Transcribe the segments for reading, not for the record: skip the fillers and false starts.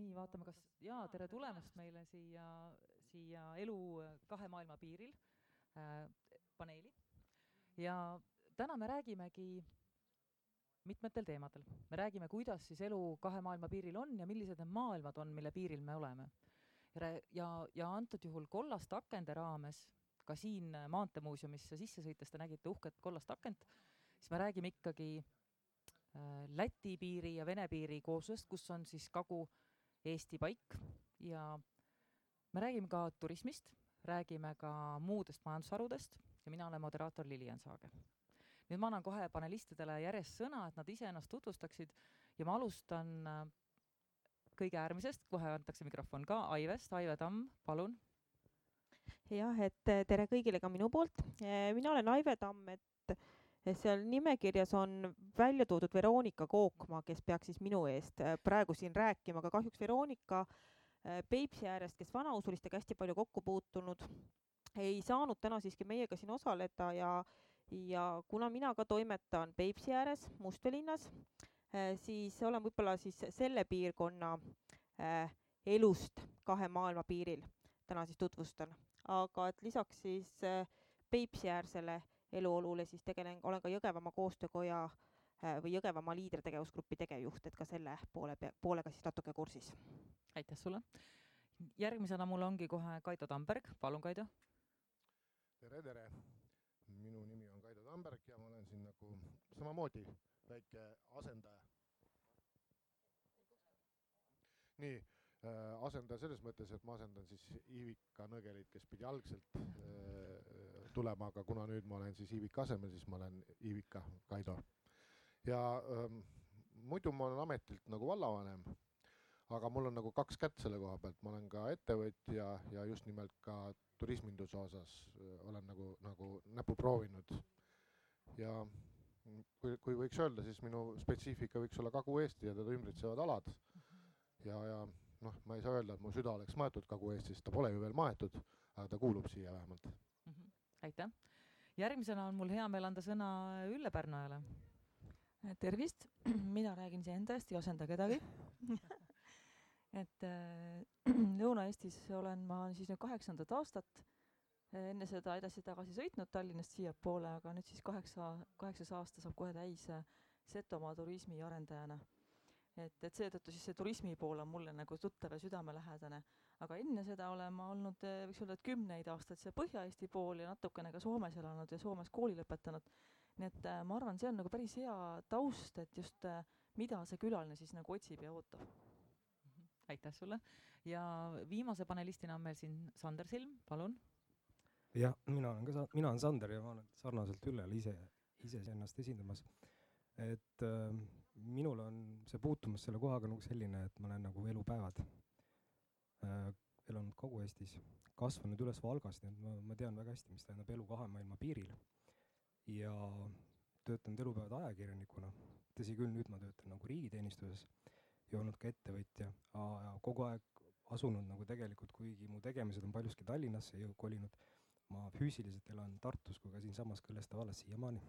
Nii, vaatame, kas... Jaa, tere tulemast meile siia elu kahe maailma piiril paneeli. Ja täna me räägimegi mitmetel teemadel. Me räägime, kuidas siis elu kahe maailma piiril on ja millised need maailmad on, mille piiril me oleme. Ja antud juhul kollast akende raames, ka siin Maanteemuuseumisse sisse sõites te nägite uhket kollast akent, siis me räägime ikkagi Läti piiri ja Vene piiri kooslusest, kus on siis Kagu-Eesti paik ja me räägime ka turismist, räägime ka muudest majandusharudest ja mina olen moderaator Lilian Saage. Nüüd ma annan kohe panelistidele järjest sõna, et nad ise ennast tutvustaksid ja ma alustan kõige äärmisest, kohe antakse mikrofon ka Aivest, Aive Tamm, palun. Jah, et tere kõigile ka minu poolt. Mina olen Aive Tamm, et seal nimekirjas on välja toodud Veronika Kookma, kes peaks siis minu eest praegu siin rääkima, aga kahjuks Veronika Peipsi äärest, kes vanausulistega hästi palju kokku puutunud, ei saanud täna siiski meiega siin osaleda ja kuna mina ka toimetan Peipsi ääres, Mustvelinnas, siis olen võib-olla siis selle piirkonna elust kahe maailma piiril täna siis tutvustan. Aga et lisaks siis Peipsi äärsele eluolule siis olen ka Jõgevamaa koostöökoja või Jõgevamaa liidertegevusgrupi tegevjuht, et ka selle poolega siis natuke kursis. Aitäh sulle. Järgmisena mul ongi kohe Kaido Tamberg. Palun, Kaido. Tere. Minu nimi on Kaido Tamberg ja ma olen siin nagu samamoodi väike asendaja. Nii, asendaja selles mõttes, et ma asendan siis Iivika Nõgelit, kes pidi algselt tulema, aga kuna nüüd ma olen siis Iivika asemel, siis ma olen Iivika Kaido. Ja muidu ma olen ametilt nagu vallavanem, aga mul on nagu kaks kätt selle koha pealt. Ma olen ka ettevõtja ja just nimelt ka turisminduse osas olen nagu näpu proovinud. Ja kui võiks öelda, siis minu spetsiifika võiks olla Kagu-Eesti ja teda ümbritsevad alad. Ja ma ei saa öelda, et mu süda oleks maetud Kagu-Eestis, ta pole ju veel maetud, aga ta kuulub siia vähemalt. Aitäh. Järgmisena on mul hea meel anda sõna Ülle Pärnoajale. Tervist, mina räägin see enda eest, ei asenda kedagi. Et Lõuna-Eestis olen ma siis nüüd 8. aastat, enne seda edasi-tagasi sõitnud Tallinnast siia poole, aga nüüd siis 8. aasta saab kohe täis Setomaa turismi arendajana. Et seetõttu siis see turismi pool on mulle nagu tuttav ja südamelähedane. Aga enne seda olen ma olnud, võiks öelda, et 10 aastat see Põhja-Eesti pool ja natukene ka Soomes elanud ja Soomes kooli lõpetanud. Nii et ma arvan, see on nagu päris hea taust, et just mida see külaline siis nagu otsib ja ootab. Aitäh sulle. Ja viimase panelistina on meil siin Sander Silm, palun. Jah, mina olen Sander ja ma olen sarnaselt Üllele ise ennast esindamas. Et minul on see puutumus selle kohaga nagu selline, et ma olen nagu elupäevad elanud Kagu-Eestis, kasvanud üles Valgas, nii et ma tean väga hästi, mis tähendab elu kahe maailma piiril ja töötanud elupäevad ajakirjanikuna. Tõsi küll, nüüd ma töötan nagu riigiteenistuses ja olnud ka ettevõtja ja kogu aeg asunud nagu tegelikult, kuigi mu tegemised on paljuski Tallinnasse kolinud, ma füüsiliselt elan Tartus kui ka siinsamas Kõllesta vallas siiamaani.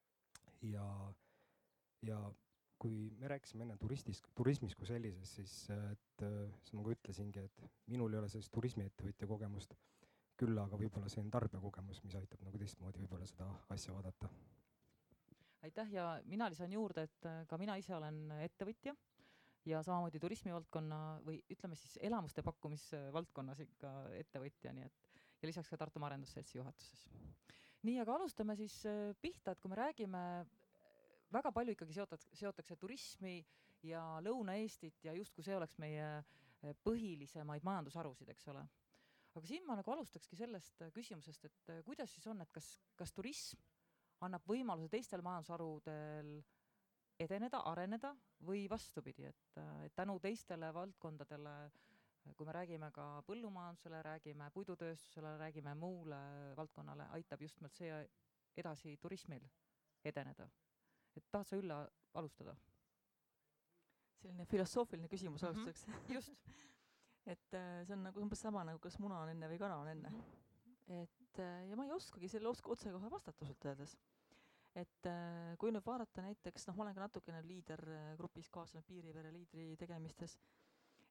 Ja kui me rääkisime enne turismis kui sellises, siis ma ütlesingi, et minul ei ole sellist turismiettevõtja kogemust, küll aga võib-olla see on tarbija kogemus, mis aitab nagu teistmoodi võib-olla seda asja vaadata. Aitäh ja mina lisan juurde, et ka mina ise olen ettevõtja ja samamoodi turismivaldkonna või ütleme siis elamuste pakkumisvaldkonnas ikka ettevõtja, nii et ja lisaks ka Tartu Arendusseltsi juhatuses. Nii, aga alustame siis pihta, et kui me räägime väga palju ikkagi seotakse turismi ja Lõuna-Eestit ja justkui see oleks meie põhilisemaid majandusharusid, eks ole. Aga siin ma nagu alustakski sellest küsimusest, et kuidas siis on, et kas turism annab võimaluse teistel majandusharudel edeneda, areneda või vastupidi, et tänu teistele valdkondadele, kui me räägime ka põllumajandusele, räägime puidutööstusele, räägime muule valdkonnale, aitab just meil see edasi turismil edeneda. Et tahad sa Ülle alustada? Selline filosoofiline küsimus alustuseks. Just. Et see on nagu umbes sama, nagu kas muna on enne või kana on enne. Et ja ma ei oskagi selle otse kohe vastata sult öeldes. Et kui nüüd vaadata näiteks, ma olen ka natukene liidergrupis kaasanud Piirivere liidri tegemistes,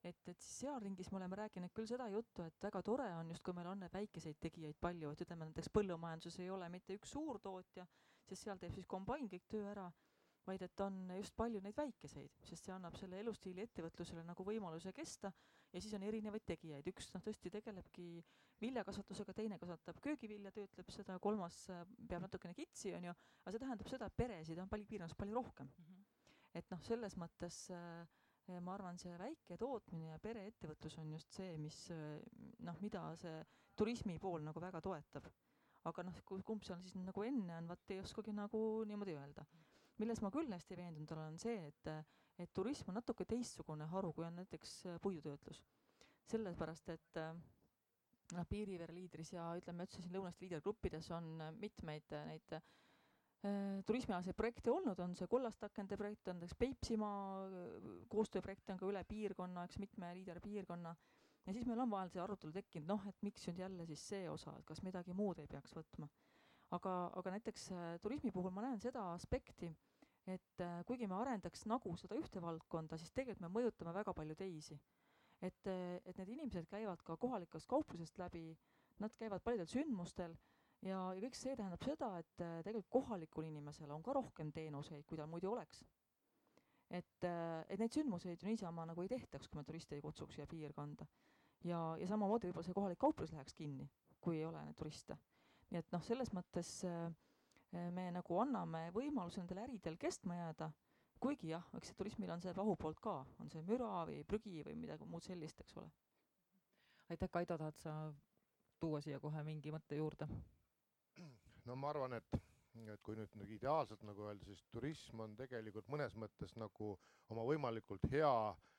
et siis seal ringis me oleme rääkinud küll seda juttu, et väga tore on just, kui meil on neid väikeseid tegijaid palju, et ütleme näiteks põllumajanduses ei ole mitte üks suur tootja, sest seal teeb siis kombain kõik töö ära, vaid et on just palju neid väikeseid, sest see annab selle elustiili ettevõtlusele nagu võimaluse kesta ja siis on erinevaid tegijaid. Üks tõesti tegelebki viljakasvatusega, teine kasvatab köögivilja, töötleb seda, kolmas peab natukene kitsi, on ju, aga see tähendab seda, et peresid on piirkonnas palju rohkem. Et selles mõttes ma arvan, see väike tootmine ja pereettevõtlus on just see, mis mida see turismi pool nagu väga toetab. Aga kumb seal siis nagu enne on, vaat ei oskagi nagu niimoodi öelda. Milles ma küll hästi veendunud olen see, et turism on natuke teistsugune haru, kui on näiteks puidutöötlus. Sellepärast, et Piirivere liidris ja ütleme, ütlesin Lõunast liidergruppides on mitmeid neid turismialaseid projekte olnud, on see Kollastakende projekt, on Peipsimaa koostööprojekt on ka üle piirkonna, eks mitme liiderpiirkonna. Ja siis meil on vahel see arutelu tekkinud, et miks nüüd jälle siis see osa, et kas midagi muud ei peaks võtma. Aga näiteks turismi puhul ma näen seda aspekti, et kuigi me arendaks nagu seda ühte valdkonda, siis tegelikult me mõjutame väga palju teisi. Et need inimesed käivad ka kohalikest kauplusest läbi, nad käivad paljudel sündmustel ja kõik see tähendab seda, et tegelikult kohalikul inimesel on ka rohkem teenuseid, kui tal muidu oleks. Et neid sündmuseid ju niisama nagu ei tehtaks, kui me turiste ei kutsuks siia piirkonda. Ja samamoodi võib-olla see kohalik kauplus läheks kinni, kui ei ole neid turiste. Nii et selles mõttes me nagu anname võimaluse nendel äridel kestma jääda, kuigi jah, eks see turismil on see vahupoolt ka, on see müra või prügi või midagi muud sellist, eks ole. Aitäh, Kaido, tahad sa tuua siia kohe mingi mõtte juurde? No ma arvan, et kui nüüd ideaalselt nagu öelda, siis turism on tegelikult mõnes mõttes nagu oma võimalikult hea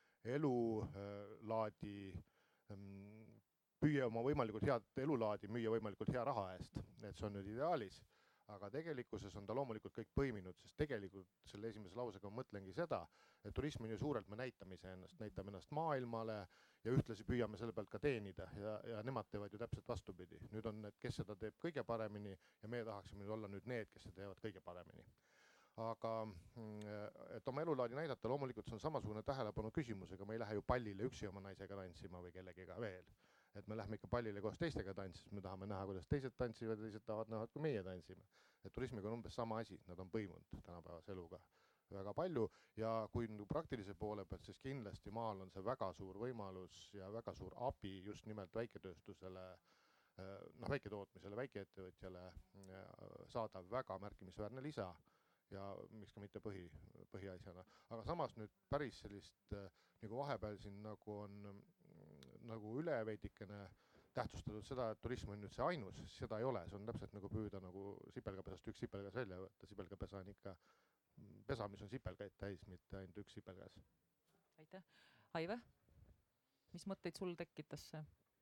elulaadi püüa oma võimalikult head elulaadi müüa võimalikult hea raha eest, et see on nüüd ideaalis, aga tegelikkuses on ta loomulikult kõik põiminud, sest tegelikult selle esimese lausega ma mõtlengi seda, et turism on ju suurelt me näitame ennast maailmale ja ühtlasi püüame selle pealt ka teenida ja nemad teevad ju täpselt vastupidi. Nüüd on need, kes seda teeb kõige paremini ja meie tahaksime nüüd olla nüüd need, kes seda teevad kõige paremini. Aga et oma elulaadi näidata, loomulikult see on samasugune tähelepanu küsimusega, me ei lähe ju pallile üksi oma naisega tantsima või kellegiga veel. Et me lähme ikka pallile koos teistega tantsima, me tahame näha, kuidas teised tantsivad ja teised tahavad näha, kui meie tantsime. Et turismiga on umbes sama asi, nad on põimunud tänapäevase eluga väga palju ja kui praktilise poole pealt, siis kindlasti maal on see väga suur võimalus ja väga suur abi just nimelt väiketööstusele, väiketootmisele, väikeettevõtjale saada väga märkimisväärne lisa ja miks ka mitte põhiasjana. Aga samas nüüd päris sellist nagu vahepeal siin nagu on nagu üle veidikene tähtsustatud seda, et turism on nüüd see ainus, seda ei ole, see on täpselt nagu püüda nagu sipelgapesast üks sipelgas välja võtta, sipelgapesa on ikka pesa, mis on sipelgaid täis, mitte ainult üks sipelgas. Aitäh. Aive, mis mõtteid sul tekitas see?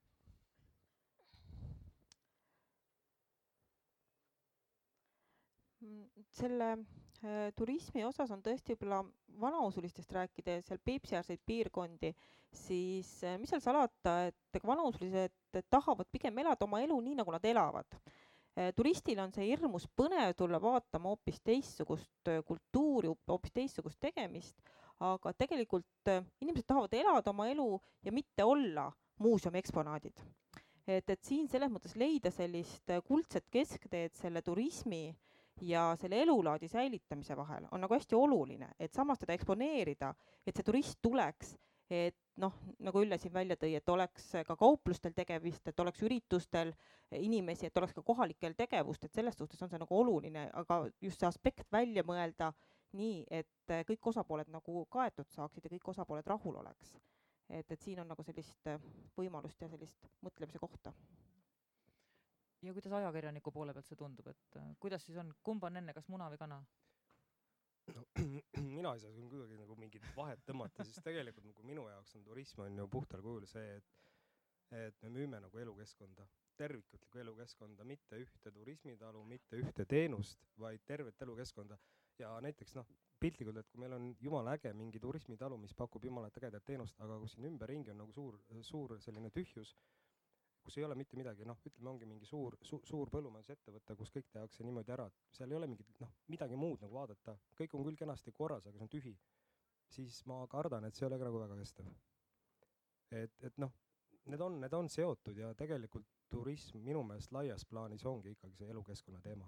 Selle turismi osas on tõesti võib-olla vanausulistest rääkida seal Peipsiäärseid piirkondi, siis mis seal salata, et vanausulised tahavad pigem elada oma elu nii, nagu nad elavad. Turistil on see hirmus põnev tulla vaatama hoopis teistsugust kultuuri, hoopis teistsugust tegemist, aga tegelikult inimesed tahavad elada oma elu ja mitte olla muuseumi eksponaadid. Et siin selles mõttes leida sellist kuldset keskteed selle turismi ja selle elulaadi säilitamise vahel on nagu hästi oluline, et samas teda eksponeerida, et see turist tuleks, et nagu Ülle siin välja tõi, et oleks ka kauplustel tegevust, et oleks üritustel inimesi, et oleks ka kohalikel tegevust, et selles suhtes on see nagu oluline, aga just see aspekt välja mõelda nii, et kõik osapooled nagu kaetud saaksid ja kõik osapooled rahul oleks. Et siin on nagu sellist võimalust ja sellist mõtlemise kohta. Ja kuidas ajakirjaniku poole pealt see tundub, et kuidas siis on, kumb on enne, kas muna või kana? No, mina ei saa siin kuidagi nagu mingit vahet tõmmata, siis tegelikult nagu minu jaoks on turism on ju puhtal kujul see, et me müüme nagu elukeskkonda, tervikutlikku elukeskkonda, mitte ühte turismitalu, mitte ühte teenust, vaid tervet elukeskkonda. Ja näiteks piltlikult, et kui meil on jumala äge mingi turismitalu, mis pakub jumala ägedat teenust, aga kus siin ümberringi on nagu suur selline tühjus, kus ei ole mitte midagi, ütleme, ongi mingi suur põllumajandusettevõte, kus kõik tehakse niimoodi ära, seal ei ole mingit, midagi muud nagu vaadata, kõik on küll kenasti korras, aga see on tühi, siis ma kardan, et see ei ole ka nagu väga kestev. et noh, need on seotud ja tegelikult turism minu meelest laias plaanis ongi ikkagi see elukeskkonna teema.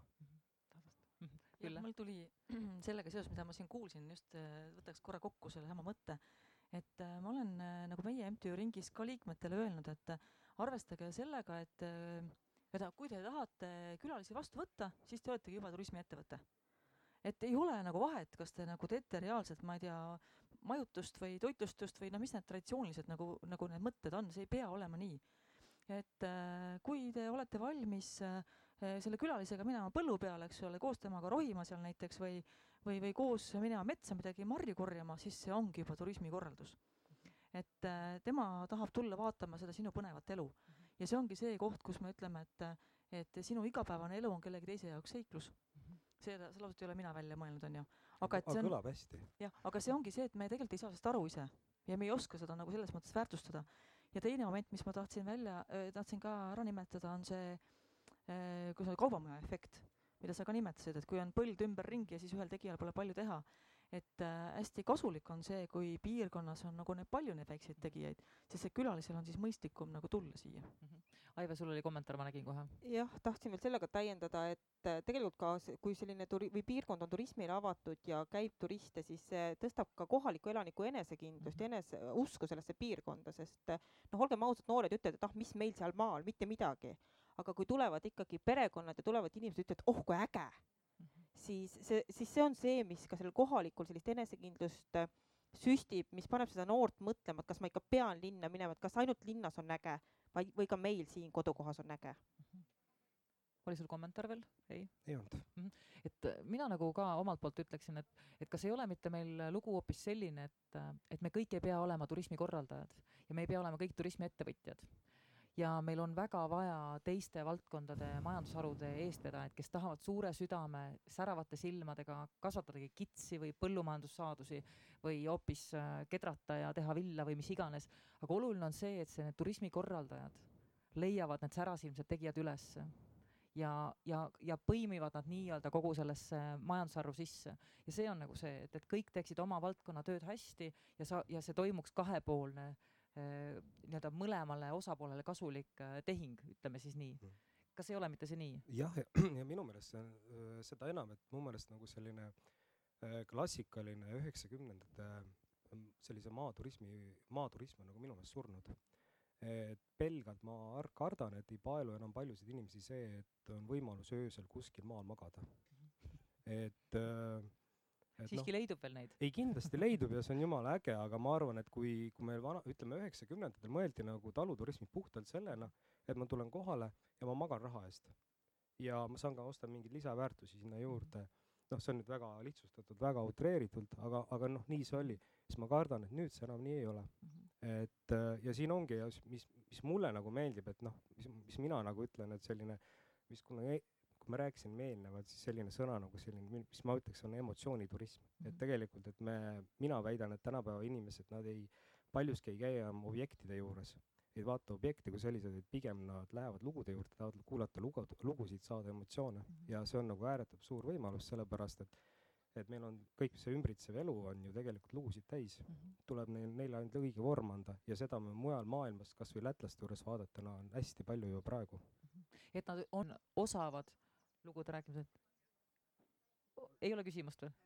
jah, mul tuli sellega seoses, mida ma siin kuulsin, just võtaks korra kokku selle sama mõtte, et ma olen nagu meie MTÜ ringis ka liikmetele öelnud, et arvestage sellega, et kui te tahate külalisi vastu võtta, siis te oletegi juba turismiettevõte. Et ei ole nagu vahet, kas te nagu teete reaalselt, ma ei tea, majutust või toitlustust või mis need traditsioonilised nagu need mõtted on, see ei pea olema nii. Et kui te olete valmis selle külalisega minema põllu peale, eks ole, koos temaga rohima seal näiteks või koos minema metsa midagi marju korjama, siis see ongi juba turismikorraldus. Et tema tahab tulla vaatama seda sinu põnevat elu. Ja see ongi see koht, kus me ütleme, et sinu igapäevane elu on kellegi teise jaoks seiklus. See lauset ei ole mina välja mõelnud, on ju. Aga kõlab hästi. Jah, aga see ongi see, et me tegelikult ei saa sellest aru ise ja me ei oska seda nagu selles mõttes väärtustada. Ja teine moment, mis ma tahtsin ka ära nimetada, on see kui see kaubamaja efekt, mida sa ka nimetasid, et kui on põld ümber ringi ja siis ühel tegijal pole palju teha, et hästi kasulik on see, kui piirkonnas on nagu palju neid väikseid tegijaid, sest see külalisel on siis mõistlikum nagu tulla siia. Aive, sul oli kommentaar, ma nägin kohe. Jah, tahtsin veel sellega täiendada, et tegelikult ka kui selline või piirkond on turismile avatud ja käib turiste, siis see tõstab ka kohaliku elaniku enesekindlust ja usku sellesse piirkonda, sest olgem ausad, noored ütlevad, et mis meil seal maal, mitte midagi. Aga kui tulevad ikkagi perekonnad ja tulevad inimesed ütlevad, et kui äge, siis see on see, mis ka sellel kohalikul sellist enesekindlust süstib, mis paneb seda noort mõtlema, et kas ma ikka pean linna minema, et kas ainult linnas on äge või ka meil siin kodukohas on äge. Oli sul kommentaar veel? Ei olnud. Et mina nagu ka omalt poolt ütleksin, et kas ei ole mitte meil lugu hoopis selline, et me kõik ei pea olema turismikorraldajad ja me ei pea olema kõik turismiettevõtjad. Ja meil on väga vaja teiste valdkondade majandusharude eestvedajaid, kes tahavad suure südame, säravate silmadega kasvatadagi kitsi või põllumajandussaadusi või hoopis kedrata ja teha villa või mis iganes. Aga oluline on see, et need turismikorraldajad leiavad need särasilmsed tegijad üles ja põimivad nad nii-öelda kogu sellesse majandusharru sisse. Ja see on nagu see, et kõik teeksid oma valdkonna tööd hästi ja see toimuks kahepoolne nii-öelda mõlemale osapoolele kasulik tehing, ütleme siis nii. Kas ei ole mitte see nii? Jah, ja minu meelest seda enam, et mu meelest nagu selline klassikaline 90-ndate sellise maaturism on nagu minu meelest surnud. Et pelgalt ma kardan, et ei paelu enam paljusid inimesi see, et on võimalus öösel kuskil maal magada. Siiski leidub veel neid? Ei, kindlasti leidub ja see on jumala äge, aga ma arvan, et kui meil 90-ndatel mõeldi nagu taluturismi puhtalt sellena, et ma tulen kohale ja ma magan raha eest. Ja ma saan ka osta mingeid lisaväärtusi sinna juurde. See on nüüd väga lihtsustatud, väga utreeritult, aga nii see oli. Siis ma kardan, et nüüd see enam nii ei ole. Ja siin ongi, mis mulle nagu meeldib, et mis mina nagu ütlen, et selline, kui ma rääkisin eelnevalt, siis selline sõna nagu selline, mis ma ütleks, on emotsiooniturism. Et tegelikult, et mina väidan, et tänapäeva inimesed, nad paljuski ei käi objektide juures, ei vaata objekti kui sellised, et pigem nad lähevad lugude juurde, tahavad kuulata lugusid, saada emotsioone. Ja see on nagu ääretult suur võimalus, sellepärast, et meil on kõik see ümbritsev elu on ju tegelikult lugusid täis. Tuleb neil ainult õige vorm anda ja seda me mujal maailmas, kas või lätlaste juures vaadatuna on hästi palju ju praegu. Et nad on osavad lugude rääkimised. Ei ole küsimust või?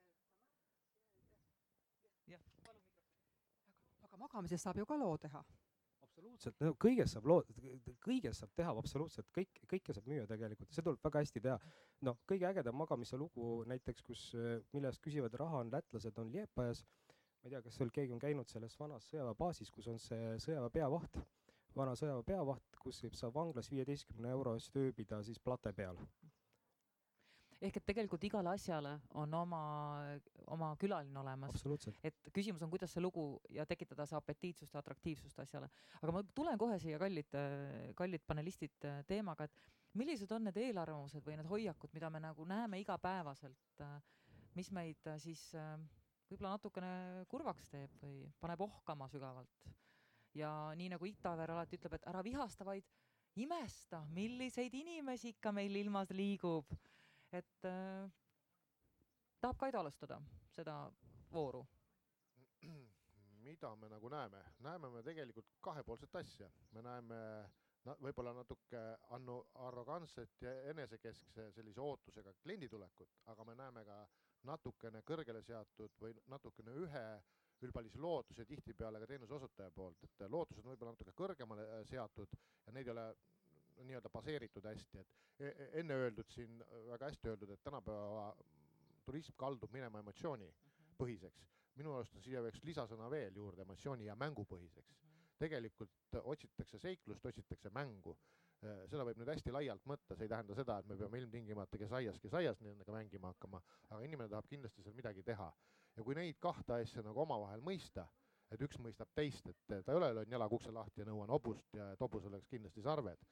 Aga magamisest saab ju ka loo teha. Absoluutselt, kõigest saab teha absoluutselt, kõike saab müüa tegelikult, see tuleb väga hästi teha. Kõige ägedam magamise lugu näiteks, millest küsivad raha on lätlased, on Liepajas. Ma ei tea, kas seal keegi on käinud selles vanas sõjaväebaasis, kus on see sõjaväe peavaht, vana sõjaväe peavaht, kus saab vanglas 15 € eest ööbida siis plate peal. Ehk et tegelikult igale asjale on oma külaline olemas. Absoluutselt. Et küsimus on, kuidas see lugu ja tekitada see apetiitsust ja atraktiivsust asjale. Aga ma tulen kohe siia kallid panelistid teemaga, et millised on need eelarvamused või need hoiakud, mida me nagu näeme igapäevaselt, mis meid siis võib-olla natukene kurvaks teeb või paneb ohkama sügavalt. Ja nii nagu Itaver alati ütleb, et ära vihasta, vaid imesta, milliseid inimesi ikka meil ilmas liigub. Et tahab Kaido alustada seda vooru? mida me nagu näeme me tegelikult kahepoolset asja, me näeme võib-olla natuke arrogantset ja enesekeskse sellise ootusega kliendi tulekut, aga me näeme ka natukene kõrgele seatud või natukene üheülbalisi lootusi tihtipeale ka teenuse osutaja poolt, et lootused on võib-olla natuke kõrgemale seatud ja neid ei ole nii-öelda baseeritud hästi, et enne öeldud siin, väga hästi öeldud, et tänapäeva turism kaldub minema emotsiooni põhiseks. Minu arust on siia üks lisasõna veel juurde, emotsiooni ja mängupõhiseks. Tegelikult otsitakse seiklust, otsitakse mängu. Seda võib nüüd hästi laialt mõtta, see ei tähenda seda, et me peame ilmtingimata kes aias nendega mängima hakkama, aga inimene tahab kindlasti seal midagi teha. Ja kui neid kahte asja nagu omavahel mõista, et üks mõistab teist, et ta ei ole löön jalaga ukse lahti ja nõuan hobust ja et hobus oleks kindlasti sarved.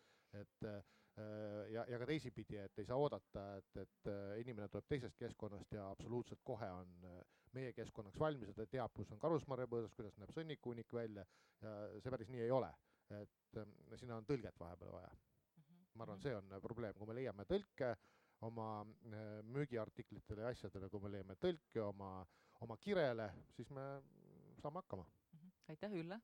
Ja ka teisipidi, et ei saa oodata, et inimene tuleb teisest keskkonnast ja absoluutselt kohe on meie keskkonnaks valmis, et ta teab, kus on karusmarjapõõsas, kuidas näeb sõnnikuunik välja ja see päris nii ei ole. Et siin on tõlget vahepeal vaja. Ma arvan, see on probleem, kui me leiame tõlke oma müügiartiklitele ja asjadele, kui me leiame tõlke oma kirele, siis me saame hakkama. Aitäh, Ülle!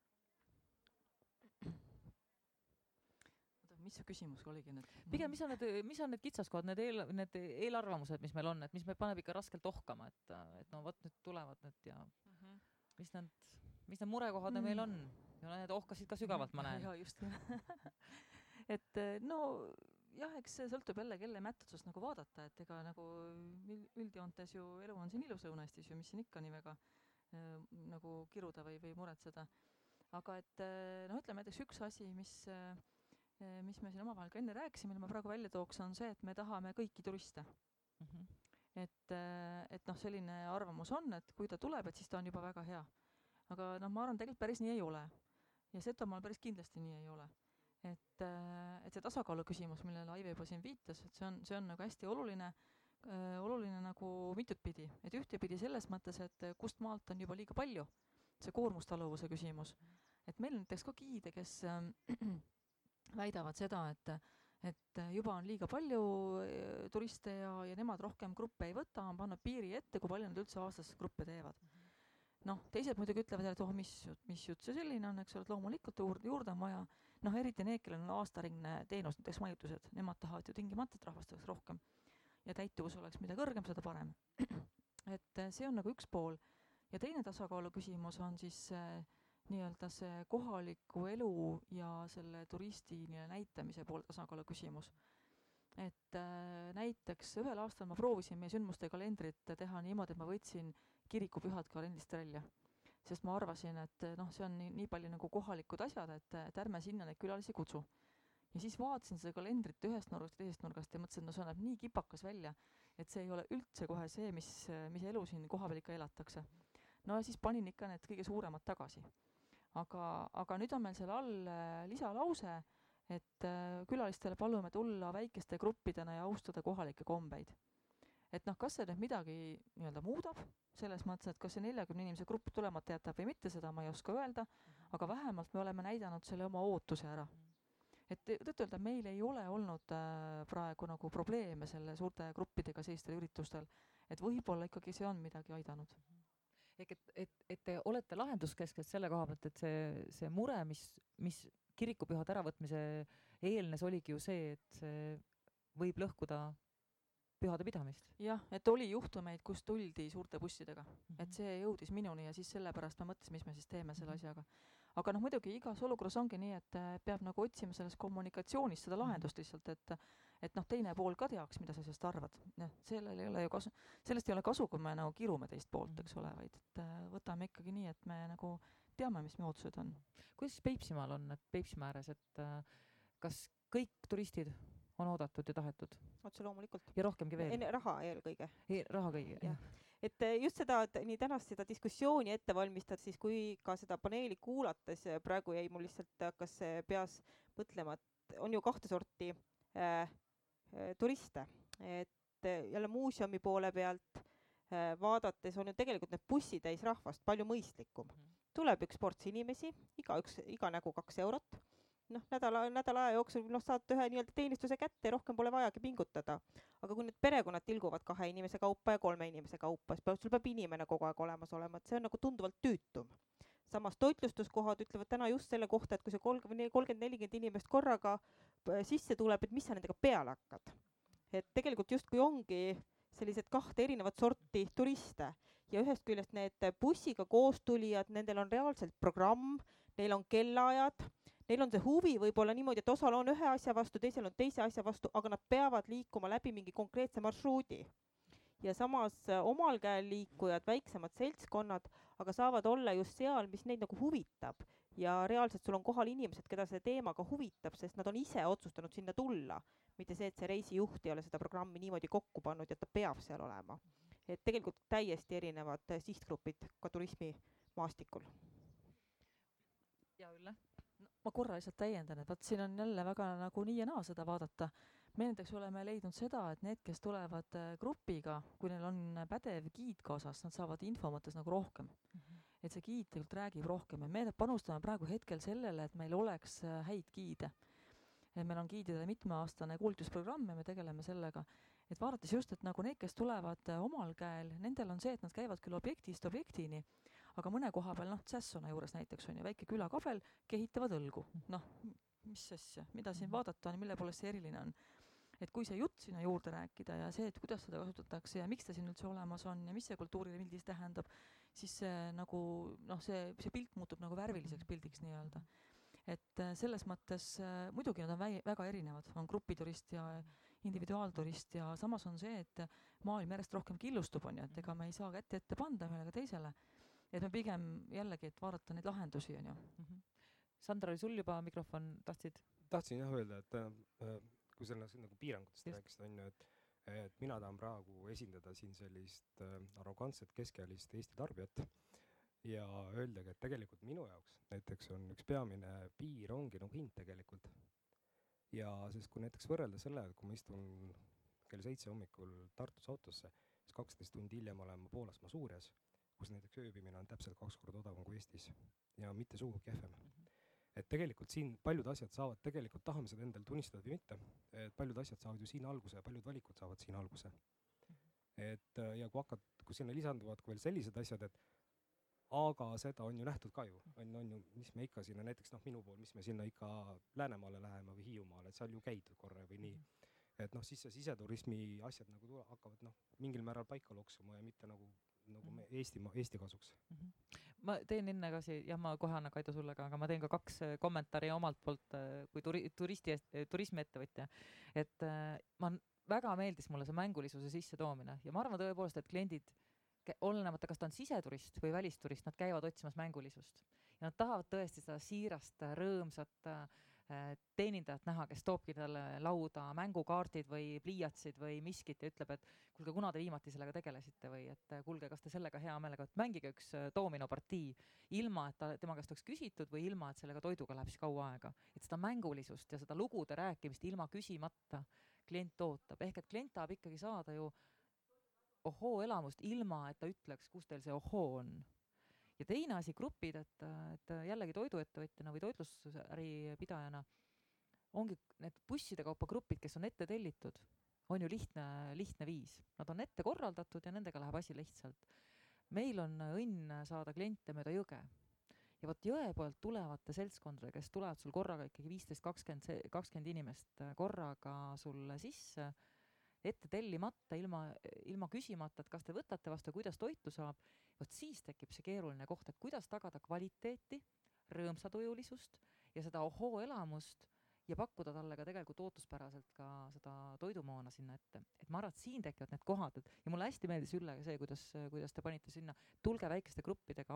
Mis see küsimus oligi nüüd? Pigem, mis on need kitsaskohad, need eelarvamused, mis meil on, et mis me paneb ikka raskelt ohkama, et no võt nüüd tulevad need ja mis need murekohad meil on? Ja need ohkasid ka sügavalt, ma näen. Ja, just. Et no jah, eks see sõltub jälle kelle mättusest nagu vaadata, et ega nagu üldjoontes ju elu on siin ilus Lõuna-Eestis ju, mis siin ikka nii väga nagu kiruda või muretseda. Aga et no ütleme näiteks üks asi, mis me siin omavahel ka enne rääkisime, mille ma praegu välja tooks, on see, et me tahame kõiki turiste. Et noh, selline arvamus on, et kui ta tuleb, et siis ta on juba väga hea. Aga noh, ma arvan, tegelikult päris nii ei ole. Ja Setomaal päris kindlasti nii ei ole. Et see tasakaalu küsimus, millele Aive juba siin viitas, et see on nagu hästi oluline nagu mitut pidi. Et ühtepidi selles mõttes, et kust maalt on juba liiga palju, see koormustaluvuse küsimus. Et meil näiteks ka giide, kes väidavad seda, et juba on liiga palju turiste ja nemad rohkem gruppe ei võta, on pannud piiri ette, kui palju nad üldse aastas gruppe teevad. Noh, teised muidugi ütlevad, et mis jutt see selline on, eks ole, et loomulikult juurde on vaja. Noh, eriti need, kellel on aastaringne teenus, näiteks majutused, nemad tahavad ju tingimata, et rahvast oleks rohkem. Ja täituvus oleks mida kõrgem, seda parem. Et see on nagu üks pool. Ja teine tasakaalu küsimus on siis nii-öelda see kohaliku elu ja selle turisti näitamise pool tasakaalu küsimus. Et näiteks ühel aastal ma proovisin meie sündmuste kalendrit teha niimoodi, et ma võtsin kirikupühad kalendrist välja. Sest ma arvasin, et noh, see on nii palju nagu kohalikud asjad, et ärme sinna neid külalisi kutsu. Ja siis vaatasin seda kalendrit ühest nurgast ja teisest nurgast ja mõtlesin, no see näeb nii kipakas välja, et see ei ole üldse kohe see, mis elu siin kohapeal ikka elatakse. No ja siis panin ikka need kõige suuremad tagasi. Aga nüüd on meil seal all lisalause, et külalistele palume tulla väikeste gruppidena ja austada kohalikke kombeid. Et noh, kas see nüüd midagi nii-öelda muudab, selles mõttes, et kas see 40 inimese grupp tulemata jätab või mitte, seda ma ei oska öelda, aga vähemalt me oleme näidanud selle oma ootuse ära. Et tõtt-öelda meil ei ole olnud praegu nagu probleeme selle suurte gruppidega sellistel üritustel, et võib-olla ikkagi see on midagi aidanud. Et te olete lahenduskeskelt selle koha pealt, et see mure, mis kirikupühad äravõtmise eelnes, oligi ju see, et see võib lõhkuda pühade pidamist. Jah, et oli juhtumeid, kus tuldi suurte bussidega. Et see jõudis minuni ja siis sellepärast ma mõtlesin, mis me siis teeme selle asjaga. Aga noh, muidugi igas olukorras ongi nii, et peab nagu otsima selles kommunikatsioonis seda lahendust lihtsalt, et noh, teine pool ka teaks, mida sa sellest arvad. Sellest ei ole kasu, kui me nagu kirume teist poolt, eks ole, vaid et võtame ikkagi nii, et me nagu teame, mis me ootused on. Kuidas Peipsimaal on, et Peipsimaa ääres, et kas kõik turistid on oodatud ja tahetud? Otse loomulikult. Ja rohkemgi veel? Raha eelkõige. Raha kõige, jah. Et just seda, et nii tänast seda diskussiooni ette valmistad, siis kui ka seda paneeli kuulates, praegu jäi mul lihtsalt hakkas peas mõtlema, et on ju kahte sorti turiste. Et jälle muuseumi poole pealt vaadates on ju tegelikult need bussitäis rahvast palju mõistlikum. Tuleb üks ports inimesi, iga nägu 2 eurot. Noh, nädala aja jooksul saad ühe nii-öelda teenistuse kätte, rohkem pole vajagi pingutada. Aga kui need perekonnad tilguvad 2 inimese kaupa ja 3 inimese kaupa, siis sul peab inimene kogu aeg olemas olema, et see on nagu tunduvalt tüütum. samas toitlustuskohad ütlevad täna just selle kohta, et kui see 30-40 inimest korraga sisse tuleb, et mis sa nendega peale hakkad. Et tegelikult justkui ongi sellised 2 erinevat sorti turiste ja ühest küljest need bussiga koostulijad, nendel on reaalselt programm, neil on kellaajad, neil on see huvi võib-olla niimoodi, et osal on ühe asja vastu, teisel on teise asja vastu, aga nad peavad liikuma läbi mingi konkreetse marsruudi. Ja samas omal käel liikujad, väiksemad seltskonnad, aga saavad olla just seal, mis neid nagu huvitab. Ja reaalselt sul on kohal inimesed, keda see teema ka huvitab, sest nad on ise otsustanud sinna tulla. Mitte see, et see reisijuht ei ole seda programmi niimoodi kokku pannud ja ta peab seal olema. Et tegelikult täiesti erinevad sihtgrupid ka turismi maastikul. Ja Ülle? No, ma korra lihtsalt täiendan, et vaat siin on jälle väga nagu nii ja naa seda vaadata. Me näiteks oleme leidnud seda, et need, kes tulevad grupiga, kui neil on pädev giid kaasas, nad saavad info mõttes nagu rohkem. Et see giid tegelikult räägib rohkem ja me panustame praegu hetkel sellele, et meil oleks häid giide. Et meil on giidide mitmeaastane koolitusprogramm ja me tegeleme sellega. Et vaadates just, et nagu need, kes tulevad omal käel, nendel on see, et nad käivad küll objektist objektini, aga mõne koha peal, Tšässona juures näiteks on ju väike külakabel, kehitavad õlgu. Mis asja, mida siin vaadata on, mille poolest see eriline on. Et kui see jutt sinna juurde rääkida ja see, et kuidas seda kasutatakse ja miks ta siin üldse olemas on ja mis see kultuurile mildis tähendab, siis see, nagu, see pilt muutub nagu värviliseks pildiks nii-öelda. Et selles mõttes muidugi nad on väga erinevad, on grupiturist ja individuaalturist ja samas on see, et maailm järjest rohkem killustub on ju, et ega me ei saa ette panda ühele teisele. Et me pigem jällegi, et vaadata neid lahendusi on ju. Sandra, oli sul juba mikrofon, tahtsid? Tahtsin jah öelda, et kui sellest nagu piirangutest rääkisid, on ju, et mina tahan praegu esindada siin sellist arrogantset keskealist Eesti tarbijat ja öeldagi, et tegelikult minu jaoks näiteks on üks peamine piir ongi nagu hind tegelikult. Ja sest kui näiteks võrrelda sellega, kui ma istun kell 7 hommikul Tartus autosse, siis 12 tundi hiljem olen ma Poolas Masuurias, kus näiteks ööbimine on täpselt 2 korda odavam kui Eestis ja mitte sugugi kehvem. Et tegelikult siin paljud asjad saavad, tegelikult tahame seda endal tunnistada või mitte, et paljud asjad saavad ju siin alguse ja paljud valikud saavad siin alguse. Et ja kui sinna lisanduvad veel sellised asjad, et aga seda on ju nähtud ka ju, on ju, mis me ikka sinna näiteks minu pool, mis me sinna ikka Läänemaale läheme või Hiiumaale, et seal ju käidud korra või nii. Et siis see siseturismi asjad nagu hakkavad mingil määral paika loksuma ja mitte nagu Eesti kasuks. Ma teen enne ka ma kohe annan Kaido sulle ka, aga ma teen ka 2 kommentaari omalt poolt kui turismiettevõtja. Et väga meeldis mulle see mängulisuse sisse toomine ja ma arvan tõepoolest, et kliendid, olenemata kas ta on siseturist või välisturist, nad käivad otsimas mängulisust. Ja nad tahavad tõesti seda siirast, rõõmsat teenindajat näha, kes toobki talle lauda mängukaardid või pliiatsid või miskit ja ütleb, et kuulge, kuna te viimati sellega tegelesite või et kuulge, kas te sellega hea meelega, et mängige üks doominopartii ilma, et tema käest oleks küsitud või ilma, et sellega toiduga läheb siis kaua aega. Et seda mängulisust ja seda lugude rääkimist ilma küsimata klient ootab. Ehk et klient tahab ikkagi saada ju ohoo elamust ilma, et ta ütleks, kus teil see ohoo on. Ja teine asi, grupid, et jällegi toiduettevõtjana või toitlustusäri pidajana ongi need busside kaupa grupid, kes on ette tellitud, on ju lihtne viis. Nad on ette korraldatud ja nendega läheb asi lihtsalt. Meil on õnn saada kliente mööda jõge. Ja võt jõe poolt tulevate seltskondade, kes tulevad sul korraga ikkagi 15-20 inimest korraga sulle sisse, ette tellimata, ilma küsimata, et kas te võtate vastu, kuidas toitu saab, võt siis tekib see keeruline koht, et kuidas tagada kvaliteeti, rõõmsatujulisust ja seda ohoo elamust ja pakkuda talle ka tegelikult ootuspäraselt ka seda toidumoona sinna ette. Et ma arvan, et siin tekivad need kohad, ja mulle hästi meeldis Ülle see, kuidas te panite sinna, tulge väikeste gruppidega,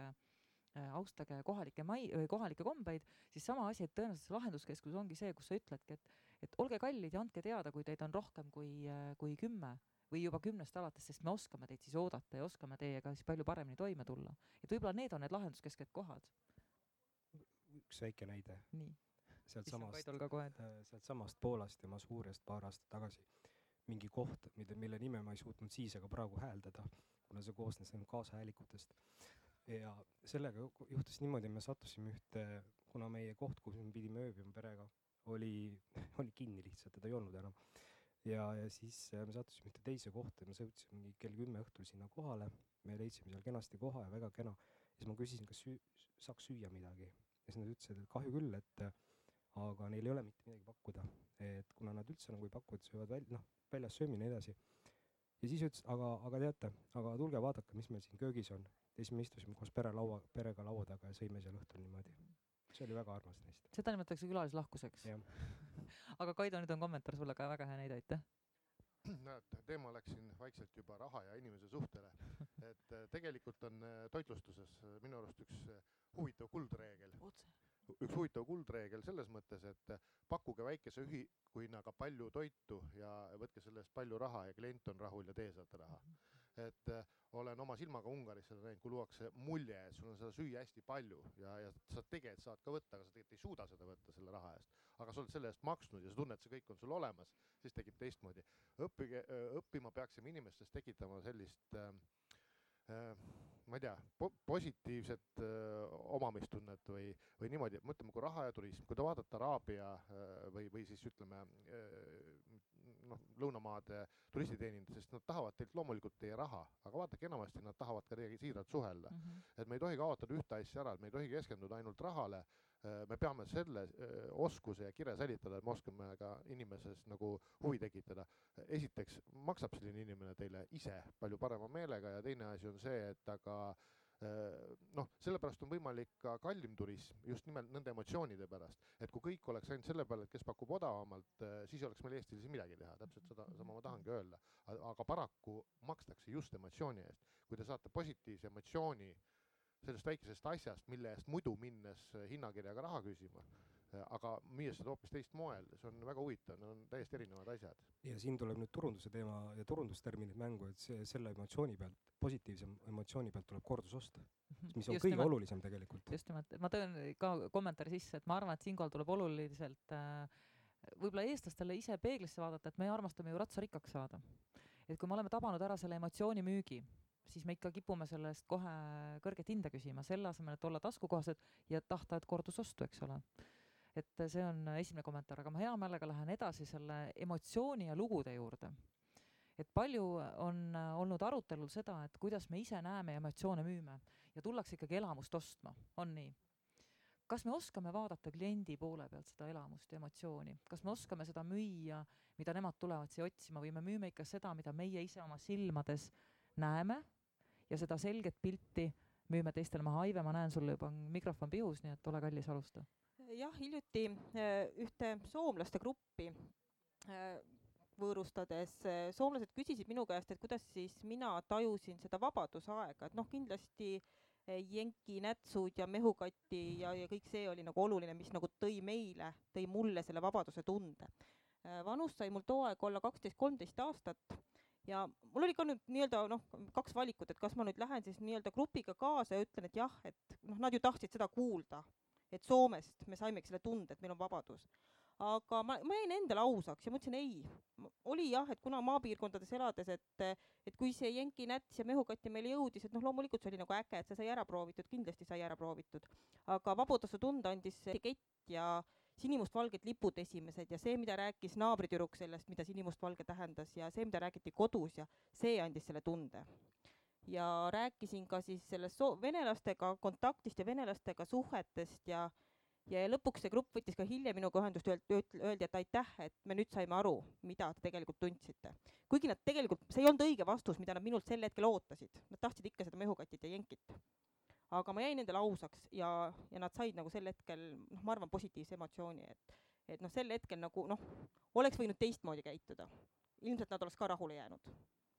austage kohalikke kombeid, siis sama asi, et tõenäoliselt lahenduskeskus ongi see, kus sa ütledki, et olge kallid ja andke teada, kui teid on rohkem kui 10 või juba 10 alates, sest me oskame teid siis oodata ja oskame teiega siis palju paremini toime tulla. Et võib-olla need on need lahenduskesked kohad. Üks väike näide. Nii. Sealt samast Poolast ja Masuuriast paar aastat tagasi mingi koht, mille nime ma ei suutnud siis aga praegu hääldada, kuna see koosnes kaashäälikutest. Ja sellega juhtus niimoodi, me sattusime kuna meie koht, kus me pidime ööbima perega, oli kinni lihtsalt, teda ei olnud enam. Ja siis me sattusime ühte teise kohta ja me sõutsime kell 10 õhtul sinna kohale, me leidsime seal kenasti koha ja väga kena. siis ma küsisin, kas saaks süüa midagi. Ja siis nad ütlesid, et kahju küll, et aga neil ei ole mitte midagi pakkuda. Et kuna nad üldse nagu ei paku, et söövad väljas söömine edasi. Ja siis ütles, aga teate, aga tulge vaadake, mis meil siin köögis on. Ja siis me istusime koos perega laua taga ja sõime seal õhtul niimoodi. See oli väga armas neist. Seda nimetatakse külalislahkuseks. Aga Kaido, nüüd on kommentaar sulle ka väga hea näide, aitäh. Näed, teema läks siin vaikselt juba raha ja inimese suhtele. Et tegelikult on toitlustuses minu arust üks huvitav kuldreegel. Üks huvitav kuldreegel selles mõttes, et pakkuge väikese ühikuhinnaga palju toitu ja võtke selle eest palju raha ja klient on rahul ja teie saate raha. Et olen oma silmaga Ungaris seda näinud, kui luuakse mulje, et sul on seda süüa hästi palju ja sa tegelikult saad ka võtta, aga sa tegelikult ei suuda seda võtta selle raha eest. Aga sa oled selle eest maksnud ja sa tunned, see kõik on sul olemas, siis tekib teistmoodi. Õppima peaksime inimestest tekitama sellist ma ei tea, positiivset omamistunnet või niimoodi, mõtleme, kui raha ja turism, kui te vaatate Araabia või siis ütleme lõunamaade turistiteenindus, sest nad tahavad teilt loomulikult teie raha, aga vaadake, enamasti nad tahavad ka teiega siiralt suhelda. Et me ei tohi kaotada ühte asja ära, et me ei tohi keskenduda ainult rahale, me peame selle oskuse ja kire säilitada, et me oskame ka inimeses nagu huvi tekitada. Esiteks maksab selline inimene teile ise palju parema meelega ja teine asi on see, et aga sellepärast on võimalik ka kallim turism just nimelt nende emotsioonide pärast, et kui kõik oleks ainult selle peale, et kes pakub odavamalt, siis oleks meil Eestis midagi teha, täpselt seda sama ma tahangi öelda, aga paraku makstakse just emotsiooni eest. Kui te saate positiivse emotsiooni sellest väikesest asjast, mille eest muidu minnes hinnakirjaga raha küsima, aga müües seda hoopis teist moel, see on väga huvitav, need on täiesti erinevad asjad. Ja siin tuleb nüüd turunduse teema ja turundusterminid mängu, et selle emotsiooni pealt, positiivse emotsiooni pealt tuleb kordusost, mis on kõige olulisem tegelikult. Just nimelt, ma tõen ka kommentaari sisse, et ma arvan, et siinkohal tuleb oluliselt võib-olla eestlastele ise peeglisse vaadata, et me armastame ju ratsarikkaks saada. Et kui me oleme tabanud ära selle emotsiooni müügi, siis me ikka kipume sellest kohe kõrget hinda küsima, selle asemel, et olla taskukohased ja tahta, et kordusostu, eks ole. Et see on esimene kommentaar, aga ma hea meelega lähen edasi selle emotsiooni ja lugude juurde. Et palju on olnud arutelul seda, et kuidas me ise näeme ja emotsioone müüme ja tullakse ikkagi elamust ostma, on nii. Kas me oskame vaadata kliendi poole pealt seda elamust ja emotsiooni? Kas me oskame seda müüa, mida nemad tulevad siia otsima või me müüme ikka seda, mida meie ise oma silmades näeme ja seda selget pilti müüme teistele maha? Aive, ma näen sulle juba mikrofon pihus, nii et ole kallis, alusta. Jah, hiljuti ühte soomlaste gruppi võõrustades soomlased küsisid minu käest, et kuidas siis mina tajusin seda vabadusaega, et kindlasti jenki, nätsud ja mehukati ja kõik see oli nagu oluline, mis nagu tõi mulle selle vabaduse tunde. Vanus sai mul too aeg olla 12-13 aastat ja mul oli ka nüüd nii-öelda kaks valikut, et kas ma nüüd lähen siis nii-öelda grupiga kaasa ja ütlen, et jah, et nad ju tahtsid seda kuulda, et Soomest me saimegi selle tunde, et meil on vabadus. Aga ma jäin endale ausaks ja mõtlesin ei. Oli jah, et kuna maapiirkondades elades, et kui see jenki, näts ja mehukatti meile jõudis, et loomulikult see oli nagu äge, et see sai ära proovitud, kindlasti sai ära proovitud. Aga vabaduse tunde andis see kett ja sinimustvalged lipud esimesed ja see, mida rääkis naabritüdruk sellest, mida sinimustvalge tähendas ja see, mida räägiti kodus ja see andis selle tunde. Ja rääkisin ka siis sellest venelastega kontaktist ja venelastega suhetest ja lõpuks see grupp võttis ka hiljem minuga ühendust, öeldi, et aitäh, et me nüüd saime aru, mida te tegelikult tundsite. Kuigi nad tegelikult, see ei olnud õige vastus, mida nad minult sel hetkel ootasid. Nad tahtsid ikka seda mehukatit ja jenkit. Aga ma jäin endale ausaks ja nad said nagu sel hetkel, ma arvan, positiivse emotsiooni, et sel hetkel nagu, oleks võinud teistmoodi käituda. Ilmselt nad oleks ka rahule jäänud.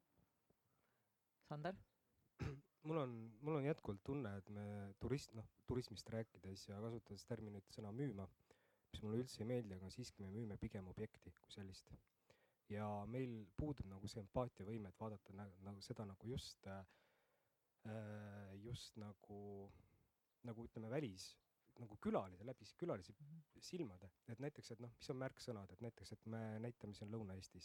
Sander? Mul on jätkuvalt tunne, et me turismist rääkides ja kasutades terminit sõna müüma, mis mulle üldse ei meeldi, aga siiski me müüme pigem objekti kui sellist. Ja meil puudub nagu see empaatiavõime, et vaadata nagu seda nagu just nagu ütleme nagu külalise silmade. Et näiteks, et mis on märksõnad, et näiteks, et me näitame siin Lõuna-Eestis,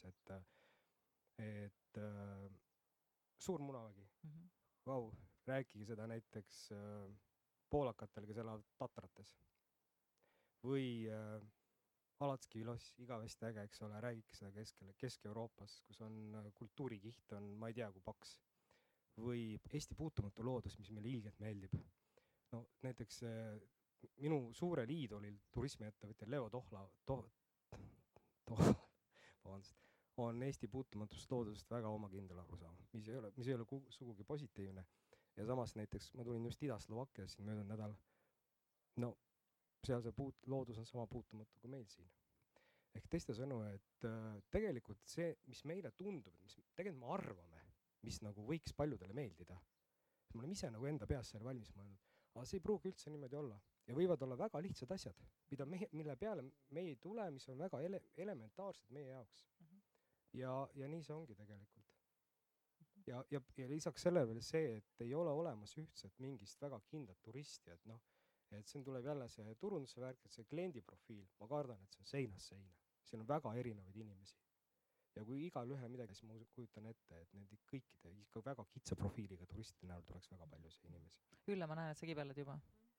et Suur Munavägi. Vau, rääkige seda näiteks poolakatel, kes elavad Tatrates. Või Alatski loss, igavesti äge, eks ole, räägige seda Kesk-Euroopas, kus on kultuurikiht, on ma ei tea kui paks. Või Eesti puutumatu loodus, mis meile ilgelt meeldib. näiteks minu suurel iidolil turismiettevõtja Leo on Eesti puutumatust loodusest väga omakindel arusaam, mis ei ole sugugi positiivne. Ja samas näiteks ma tulin just Ida-Slovakkias siin möödunud nädal. No seal see loodus on sama puutumatu kui meil siin. Ehk teiste sõnu, et tegelikult see, mis meile tundub, mis tegelikult me arvame, mis nagu võiks paljudele meeldida, me oleme ise nagu enda peas selle valmis mõelnud, aga see ei pruugi üldse niimoodi olla. Ja võivad olla väga lihtsad asjad, mille peale me ei tule, mis on väga elementaarsed meie jaoks. Ja nii see ongi tegelikult. Ja lisaks sellele veel see, et ei ole olemas ühtset mingist väga kindlat turisti, et siin tuleb jälle see turunduse värk, et see kliendiprofiil, ma kardan, et see on seinast seina. Siin on väga erinevaid inimesi. Ja kui igal ühel midagi, siis ma kujutan ette, et need kõikide ikka väga kitsa profiiliga turistide näol tuleks väga palju see inimesi. Ülle, ma näen, et sa kibeled juba.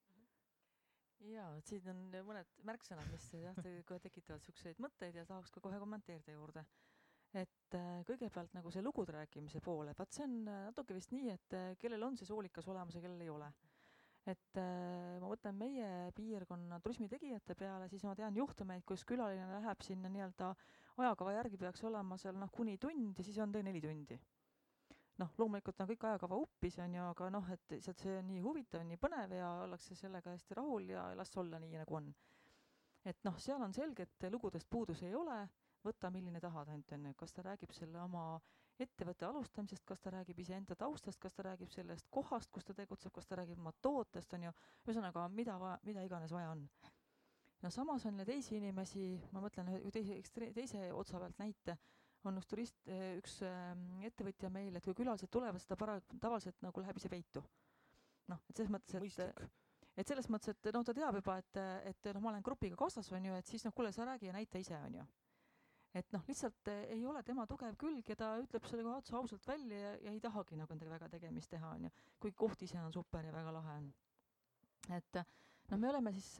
Jaa, siin on mõned märksõnad, mis kohe tekitavad selliseid mõtteid ja tahaks ka kohe kommenteerida juurde. Et kõigepealt nagu see lugude rääkimise poole, vaat see on natuke vist nii, et kellel on see soolikas olemas ja kellel ei ole. Et ma võtan meie piirkonna turismitegijate peale, siis ma tean juhtumeid, kus külaline läheb sinna nii-öelda ajakava järgi peaks olema seal kuni tund ja siis on 4 tundi. Loomulikult on kõik ajakava uppis, aga et sealt see on nii huvitav, nii põnev ja ollakse sellega hästi rahul ja las olla nii, nagu on. Et seal on selge, et lugudest puudus ei ole, võtta milline tahad ainult, kas ta räägib selle oma ettevõtte alustamisest, kas ta räägib iseenda taustast, kas ta räägib sellest kohast, kus ta tegutseb, kas ta räägib oma tootest, ühesõnaga, mida iganes vaja on. Samas on teisi inimesi, ma mõtlen teise otsa pealt näite, on üks ettevõtja meil, et kui külalised tulevad, seda tavaliselt nagu läheb ise peitu. Et selles mõttes, et ta teab juba, et ma olen grupiga kaasas, et siis kuule, sa räägi ja näita ise, Et lihtsalt ei ole tema tugev külg ja ta ütleb selle otsa ausalt välja ja ei tahagi endaga väga tegemist teha, kui koht ise on super ja väga lahe on. Et me oleme siis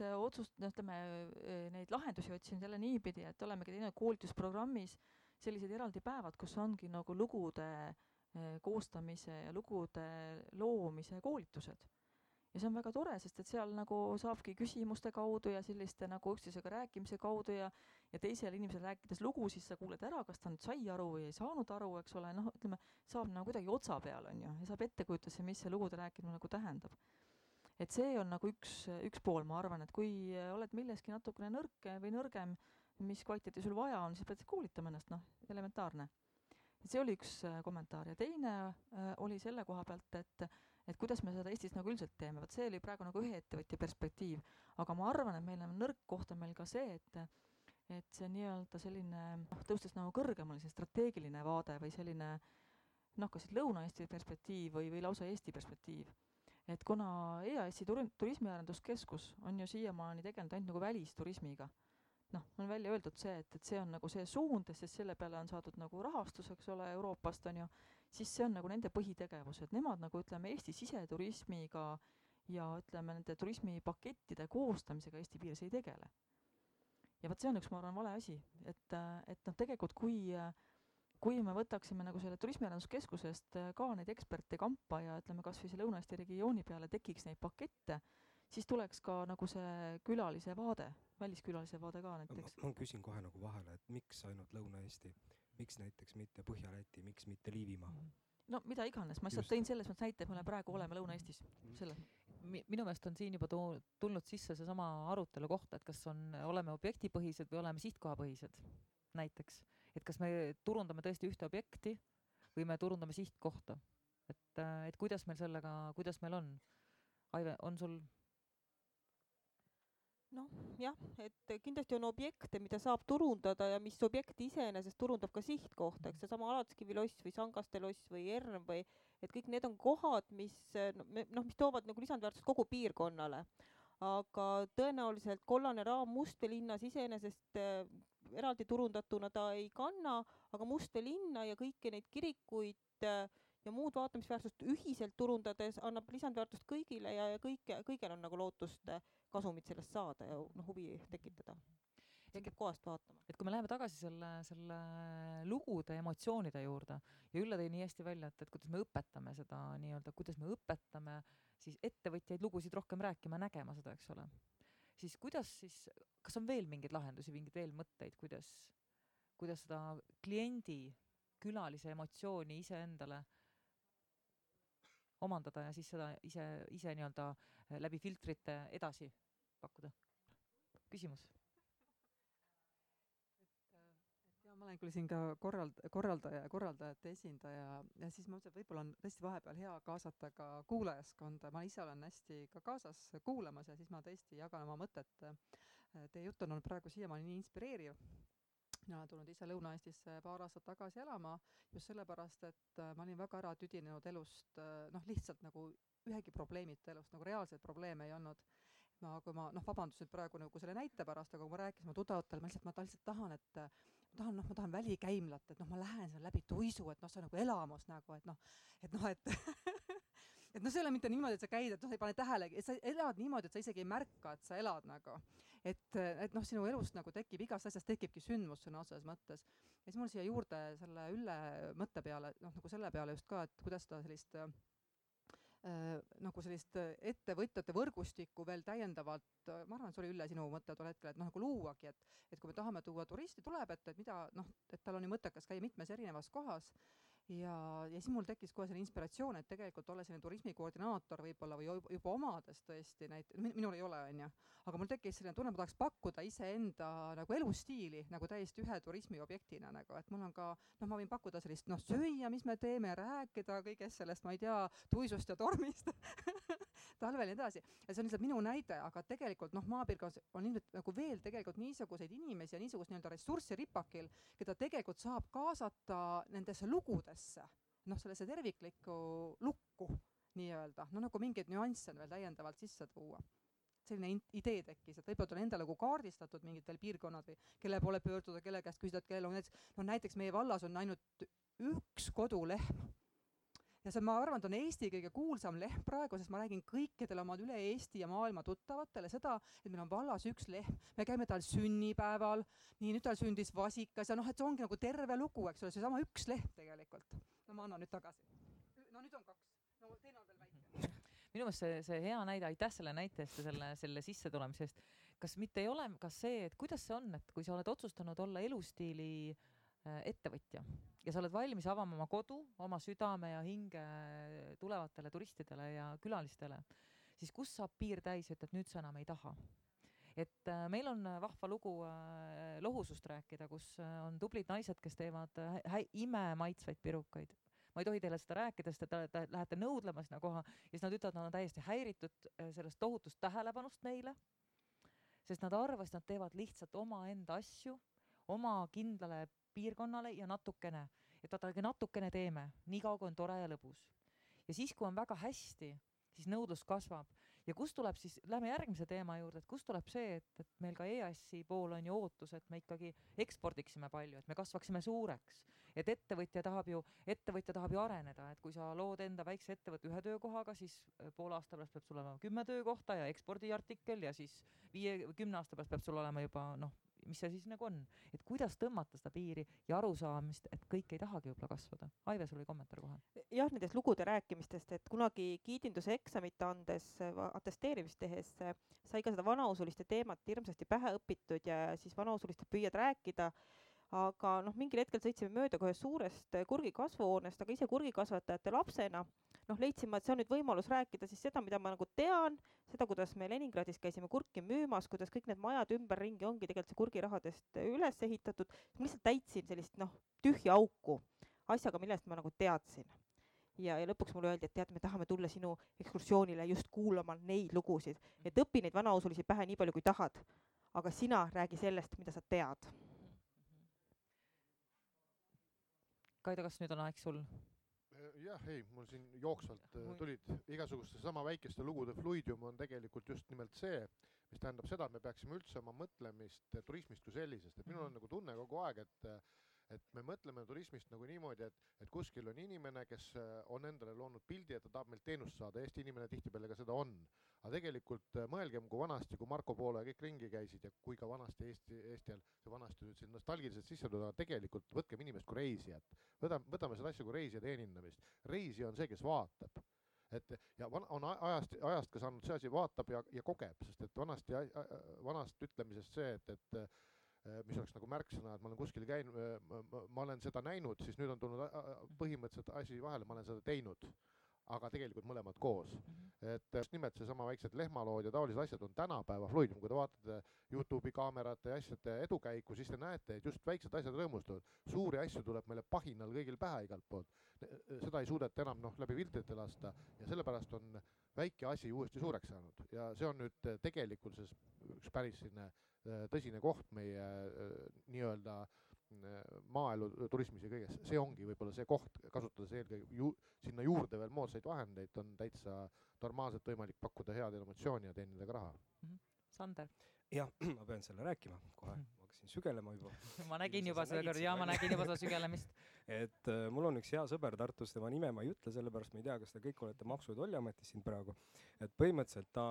neid lahendusi otsinud jälle niipidi, et olemegi teinud koolitusprogrammis sellised eraldi päevad, kus ongi nagu lugude koostamise ja lugude loomise koolitused. Ja see on väga tore, sest et seal saabki küsimuste kaudu ja selliste üksteisega rääkimise kaudu ja teisel inimesel rääkides lugu, siis sa kuuled ära, kas ta nüüd sai aru või ei saanud aru, eks ole, saab kuidagi otsa peal, ja saab ettekujutusse, mis see lugude rääkimine tähendab. Et see on üks pool, ma arvan, et kui oled milleski natukene nõrke või nõrgem, mis kvaliteeti sul vaja on, siis pead koolitama ennast, elementaarne. Et see oli üks kommentaar ja teine oli selle koha pealt, et kuidas me seda Eestis üldiselt teeme. Vaat see oli praegu ühe ettevõtja perspektiiv, aga ma arvan, et meil on nõrk koht on meil ka see, et see nii-öelda selline tõustes kõrgemale see strateegiline vaade või selline kas Lõuna-Eesti perspektiiv või lausa Eesti perspektiiv. Et kuna EAS-i turismiarenduskeskus on ju siiamaani tegelenud ainult välisturismiga, on välja öeldud see, et see on see suund, sest selle peale on saadud rahastus, eks ole, Euroopast siis see on nende põhitegevus, et nemad ütleme Eesti siseturismiga ja ütleme nende turismipakettide koostamisega Eesti piires ei tegele. Ja vaat see on üks, ma arvan, vale asi, et tegelikult kui me võtaksime selle turismiarenduskeskusest ka neid eksperte kampa ja ütleme kas või see Lõuna-Eesti regiooni peale tekiks neid pakette, siis tuleks ka see külalise vaade, väliskülalise vaade ka näiteks. Ma küsin kohe vahele, et miks ainult Lõuna-Eesti, miks näiteks mitte Põhja-Läti, miks mitte Liivimaa? No mida iganes, ma lihtsalt tõin selles mõttes näite, et me praegu oleme Lõuna-Eestis. Minu meelest on siin juba tulnud sisse see sama arutelu kohta, et kas oleme objektipõhised või oleme sihtkohapõhised näiteks. Et kas me turundame tõesti ühte objekti või me turundame sihtkohta. Et kuidas meil sellega, kuidas meil on? Aive, on sul? Jah, et kindlasti on objekte, mida saab turundada ja mis objekt iseenesest turundab ka sihtkohta, eks seesama Alatskivi loss või Sangaste loss või ERM või et kõik need on kohad, mis toovad lisandväärtust kogu piirkonnale. Aga tõenäoliselt Kollane Raam Mustvee linnas iseenesest eraldi turundatuna ta ei kanna, aga Mustvee linna ja kõiki neid kirikuid ja muud vaatamisväärsust ühiselt turundades annab lisandväärtust kõigile ja kõigil on lootust kasumit sellest saada ja huvi tekitada. lihtsalt peab kohast vaatama. et kui me läheme tagasi selle lugude emotsioonide juurde ja Ülle tõi nii hästi välja, et kuidas me õpetame seda nii-öelda, kuidas me õpetame siis ettevõtjaid lugusid rohkem rääkima, nägema seda, eks ole, siis kuidas siis, kas on veel mingeid lahendusi, mingeid veel mõtteid, kuidas seda kliendi, külalise emotsiooni iseendale omandada ja siis seda ise nii-öelda läbi filtrite edasi pakkuda? Küsimus? Ja ma olen küll siin ka korraldajate esindaja ja siis ma mõtlesin, et võib-olla on tõesti vahepeal hea kaasata ka kuulajaskonda. Ma ise olen hästi ka kaasas kuulamas ja siis ma tõesti jagan oma mõtet. Teie jutt on olnud praegu siiamaani nii inspireeriv. Mina olen tulnud ise Lõuna-Eestisse paar aastat tagasi elama just sellepärast, et ma olin väga ära tüdinenud elust, lihtsalt nagu ühegi probleemita elust, nagu reaalseid probleeme ei olnud. Kui ma vabandust nüüd praegu nagu selle näite pärast, aga kui ma rääkisin ma tuttavatele, ma lihtsalt tahan, ma tahan välikäimlat, et ma lähen seal läbi tuisu, et see on nagu elamus nagu, et see ei ole mitte niimoodi, et sa käid, et ei pane tähelegi, et sa elad niimoodi, et sa isegi ei märka, et sa elad nagu. Et sinu elust nagu tekib, igast asjast tekibki sündmus sõna otseses mõttes. Ja siis mul siia juurde selle Ülle mõtte peale, nagu selle peale just ka, et kuidas ta sellist ettevõtjate võrgustikku veel täiendavalt, ma arvan, et see oli Ülle sinu mõte tol hetkel, et nagu luuagi, et kui me tahame tuua turisti, tuleb, et tal on ju mõttekas käia mitmes erinevas kohas. Ja siis mul tekkis kohe selle inspiratsioon, et tegelikult olla selline turismikoordinaator võib-olla või juba omades tõesti, minul ei ole, aga mul tekkis selline tunne, ma tahaks pakkuda iseenda nagu elustiili nagu täiesti ühe turismiobjektina, nagu, et mul on ka, ma võin pakkuda sellist süüa, mis me teeme, rääkida kõigest sellest, ma ei tea, tuisust ja tormist talvel ja edasi. Ja see on lihtsalt minu näide, aga tegelikult maapiirkonnas on ilmselt nagu veel tegelikult niisuguseid inimesi ja niisugust nii-öelda ressurssi ripakil, keda tegelikult saab kaasata nendesse lugudesse, sellesse terviklikku lukku nii-öelda, nagu mingeid nüansse veel täiendavalt sisse tuua. Selline idee tekkis, et võib-olla on endale nagu kaardistatud mingid veel piirkonnad või kelle poole pöörduda, kelle käest küsida, et kellel on näiteks meie vallas on ainult üks kodulehm. Ja see, ma arvan, et on Eesti kõige kuulsam lehm praegu, sest ma räägin kõikidele oma üle Eesti ja maailma tuttavatele seda, et meil on vallas üks lehm. Me käime tal sünnipäeval, nüüd tal sündis vasikas ja et see ongi nagu terve lugu, eks ole, see sama üks lehm tegelikult. Ma annan nüüd tagasi. Nüüd on 2. Teine on veel väike. Minu meelest see hea näide, aitäh selle näite eest ja selle sisse tulemise eest. Kas mitte ei ole ka see, et kuidas see on, et kui sa oled otsustanud olla elustiili ettevõtja ja sa oled valmis avama oma kodu, oma südame ja hinge tulevatele turistidele ja külalistele, siis kus saab piir täis, et nüüd sa enam ei taha. Et meil on vahva lugu lohusust rääkida, kus on tublid naised, kes teevad imemaitsvaid pirukaid. Ma ei tohi teile seda rääkida, sest te lähete nõudlema sinna koha ja siis nad ütlevad, nad on täiesti häiritud sellest tohutust tähelepanust neile, sest nad arvasid, nad teevad lihtsalt omaenda asju, oma kindlale piirkonnale ja natukene, et natukene teeme, nii kauga on tore ja lõbus. Ja siis, kui on väga hästi, siis nõudlus kasvab. Ja kust tuleb siis, lähme järgmise teema juurde, et kust tuleb see, et meil ka EAS-i pool on ju ootus, et me ikkagi ekspordiksime palju, et me kasvaksime suureks. Et ettevõtja tahab ju areneda, et kui sa lood enda väikse ettevõtte 1 töökohaga, siis pool aasta pärast peab sul olema 10 töökohta ja ekspordiartikkel ja siis 10 aasta pärast peab sul olema juba, mis see siis nagu on, et kuidas tõmmata seda piiri ja arusaamist, et kõik ei tahagi võib-olla kasvada. Aive, sul oli kommentaar kohe. Jah, nendest lugude rääkimistest, et kunagi kiidinduse eksamit andes, atesteerimist tehes, sai ka seda vanausuliste teemat hirmsasti pähe õpitud ja siis vanausuliste püüad rääkida, aga mingil hetkel sõitsime mööda kohe suurest kurgikasvuhoonest, aga ise kurgikasvatajate lapsena leidsime, et see on nüüd võimalus rääkida siis seda, mida ma nagu tean, seda, kuidas me Leningradis käisime kurki müümas, kuidas kõik need majad ümberringi ongi tegelikult see kurgirahadest üles ehitatud. Ma lihtsalt täitsin sellist tühja auku asjaga, millest ma nagu teadsin. Ja lõpuks mulle öeldi, et tead, me tahame tulla sinu ekskursioonile just kuulama neid lugusid, et õpi neid vanausulisi pähe nii palju, kui tahad, aga sina räägi sellest, mida sa tead. Kaido, kas nüüd on aeg sul? Jah, ei, mul siin jooksvalt tulid igasuguste sama väikeste lugude fluidium on tegelikult just nimelt see, mis tähendab seda, et me peaksime üldse oma mõtlemist turismist kui sellisest, et minul on nagu tunne kogu aeg, et me mõtleme turismist nagu niimoodi, et kuskil on inimene, kes on endale loonud pildi, et ta tahab meilt teenust saada, Eesti inimene tihtipeale ka seda on. Aga tegelikult mõelgem, kui vanasti, kui Marco Polo ja kõik ringi käisid ja kui ka vanasti Eestil, see vanasti nüüd siin nostalgiliselt sisse tulla, tegelikult võtkem inimest kui reisijat. Võtame seda asja kui reisija teenindamist. Reisija on see, kes vaatab. Ja on ajast ka saanud see asi, vaatab ja kogeb, sest et vanast ütlemisest see, et mis oleks nagu märksõna, et ma olen kuskil käinud, ma olen seda näinud, siis nüüd on tulnud põhimõtteliselt asi vahele, ma olen seda teinud, aga tegelikult mõlemad koos. Et just nimelt seesama väiksed lehmalood ja taolised asjad on tänapäeva fluidum. Kui te vaatate YouTube'i kaamerate ja asjade edukäiku, siis te näete, et just väiksed asjad rõõmustavad. Suuri asju tuleb meile pahinal kõigil pähe igalt poolt. Seda ei suudeta enam läbi filtrite lasta ja sellepärast on väike asi uuesti suureks saanud. Ja see on nüüd tegelikult üks päris tõsine koht meie nii-öelda maaelu turismis ja kõiges. See ongi võib-olla see koht, kasutades eelkõige sinna juurde veel moodsaid vahendeid, on täitsa normaalselt võimalik pakkuda head emotsiooni ja teenida ka raha. Sander? Jah, ma pean selle rääkima kohe. Ma hakkasin sügelema juba. ma nägin juba seda sügelemist. Et mul on üks hea sõber Tartus, tema nime ma ei ütle, sellepärast ma ei tea, kas te kõik olete Maksu- ja Tolliametis siin praegu. Et põhimõtteliselt ta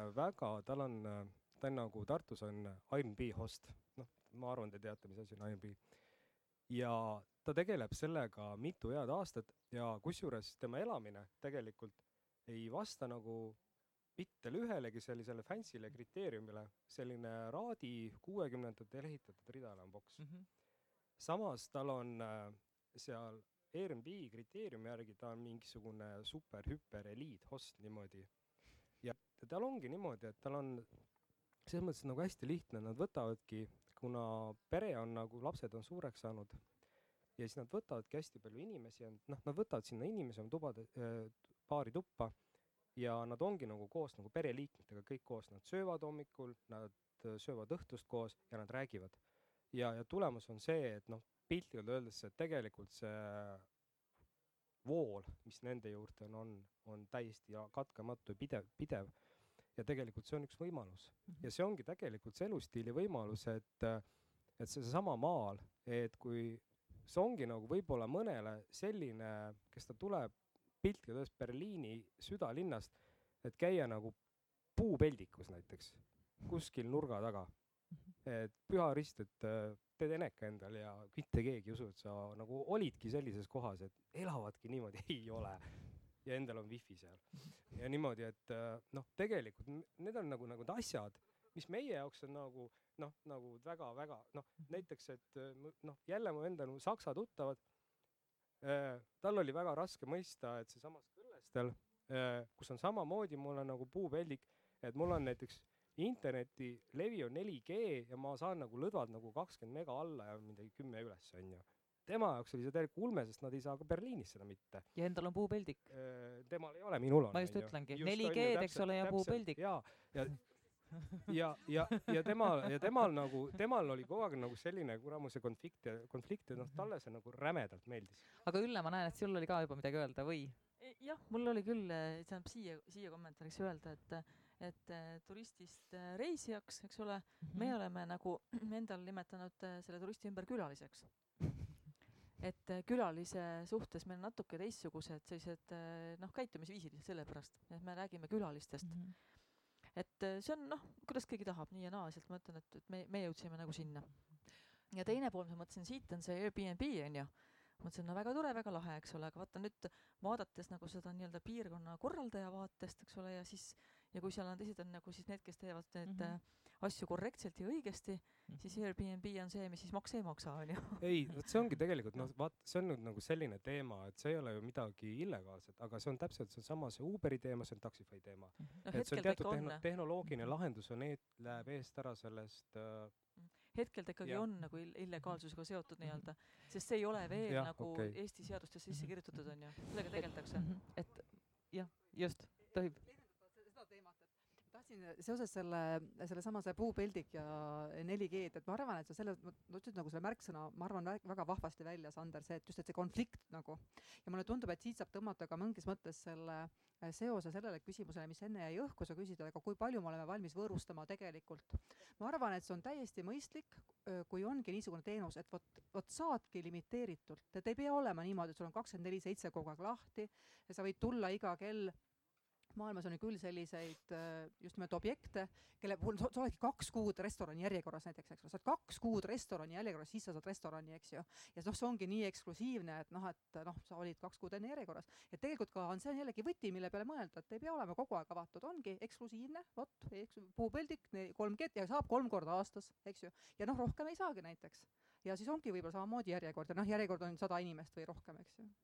on nagu Tartus on Airbnb host. Ma arvan, te teate, mis asi on Airbnb. Ja ta tegeleb sellega mitu head aastat ja kusjuures tema elamine tegelikult ei vasta nagu mitte ühelegi sellisele fancy'le kriteeriumile. Selline raadi 60-ndatel ehitatud ridale on boks. Samas tal on seal Airbnb kriteeriumi järgi, ta on mingisugune super, hüper, eliit host niimoodi. Ja tal ongi niimoodi, et tal on selles mõttes nagu hästi lihtne, nad võtavadki, kuna pere on nagu, lapsed on suureks saanud ja siis nad võtavadki hästi palju inimesi ja nad võtavad sinna inimesi paari tuppa ja nad ongi nagu koos nagu pereliikmetega kõik koos, nad söövad hommikul, nad söövad õhtust koos ja nad räägivad. Ja tulemus on see, et piltlikult öeldes, et tegelikult see vool, mis nende juurde on täiesti katkematu ja pidev. Ja tegelikult see on üks võimalus. Ja see ongi tegelikult see elustiili võimalus, et see sama maal, et kui see ongi nagu võib-olla mõnele selline, kes ta tuleb piltlikult Berliini südalinnast, et käia nagu puupeldikus näiteks, kuskil nurga taga. Et Püha Rist, et teed eneka endal ja mitte keegi usu, et sa nagu olidki sellises kohas, et elavadki niimoodi, ei ole. Ja endal on wifi seal. Ja niimoodi, et tegelikult need on nagu asjad, mis meie jaoks on nagu väga-väga, näiteks, et jälle mu enda saksa tuttavad, tal oli väga raske mõista, et see samas Kõllestel, kus on samamoodi, mul on nagu puupeldik, et mul on näiteks interneti levi on 4G ja ma saan nagu lõdvad nagu 20 mega alla ja midagi 10 üles on ju. Tema jaoks oli see täielikult ulme, sest nad ei saa ka Berliinis seda mitte. Ja endal on puupeldik? Temal ei ole, minul on. Ma just ütlengi, 4G, eks ole, ja puupeldik. Ja temal oli kogu aeg nagu selline kuramuse konflikt, ja talle see nagu rämedalt meeldis. Aga Ülle, ma näen, et sul oli ka juba midagi öelda, või? Jah, mul oli küll siia kommentaariks öelda, et turistist reisijaks, eks ole, me oleme nagu endal nimetanud selle turisti ümber külaliseks. Et külalise suhtes meil natuke teistsugused sellised käitumisviisid sellepärast, et me räägime külalistest. Et see on, kuidas keegi tahab, nii ja naa, ma ütlen, et me jõudsime nagu sinna. Ja teine pool, ma mõtlesin, siit on see Airbnb, on ju. Mõtlesin, väga tore, väga lahe, eks ole, aga vaata nüüd vaadates nagu seda nii-öelda piirkonna korraldaja vaatest, eks ole, ja kui seal on teised on nagu siis need, kes teevad need asju korrektselt ja õigesti, siis Airbnb on see, mis siis makse ei maksa, on ju. Ei, see ongi tegelikult, see on nagu selline teema, et see ei ole ju midagi illegaalset, aga see on täpselt sama see Uberi teema, see on Taxify teema. Et see on teatud tehnoloogiline lahendus läheb eest ära sellest hetkel ta ikkagi on nagu illegaalsusega seotud nii-öelda, sest see ei ole veel nagu Eesti seadustes sisse kirjutatud, on ju. Sellega tegeldakse. Et jah, just, tohib. tahtsin seoses selle samase puupeldik ja 4G-d, et ma arvan, et sa selle, ma ütlesin nagu selle märksõna, ma arvan väga vahvasti välja, Sander, see, et just, et see konflikt nagu. Ja mulle tundub, et siit saab tõmmata ka mingis mõttes selle seose sellele küsimusele, mis enne jäi õhku, sa küsisid, aga kui palju me oleme valmis võõrustama tegelikult. Ma arvan, et see on täiesti mõistlik, kui ongi niisugune teenus, et vot saadki limiteeritult, et ei pea olema niimoodi, et sul on 24/7 kogu aeg lahti ja sa võid tulla iga kell. Maailmas on ju küll selliseid just nimelt objekte, kelle puhul sa oledki 2 kuud restorani järjekorras näiteks, eks. Sa oled 2 kuud restorani järjekorras, siis sa saad restorani, eks ju. Ja see ongi nii eksklusiivne, et sa olid 2 kuud enne järjekorras. Ja tegelikult ka see on jällegi võti, mille peale mõelda, et ei pea olema kogu aeg avatud. Ongi eksklusiivne, puupeldik, 3G ja saab 3 korda aastas, eks ju. Ja rohkem ei saagi näiteks. Ja siis ongi võib-olla samamoodi järjekord. Ja järjekord on 100 inimest või rohkem, eks ju.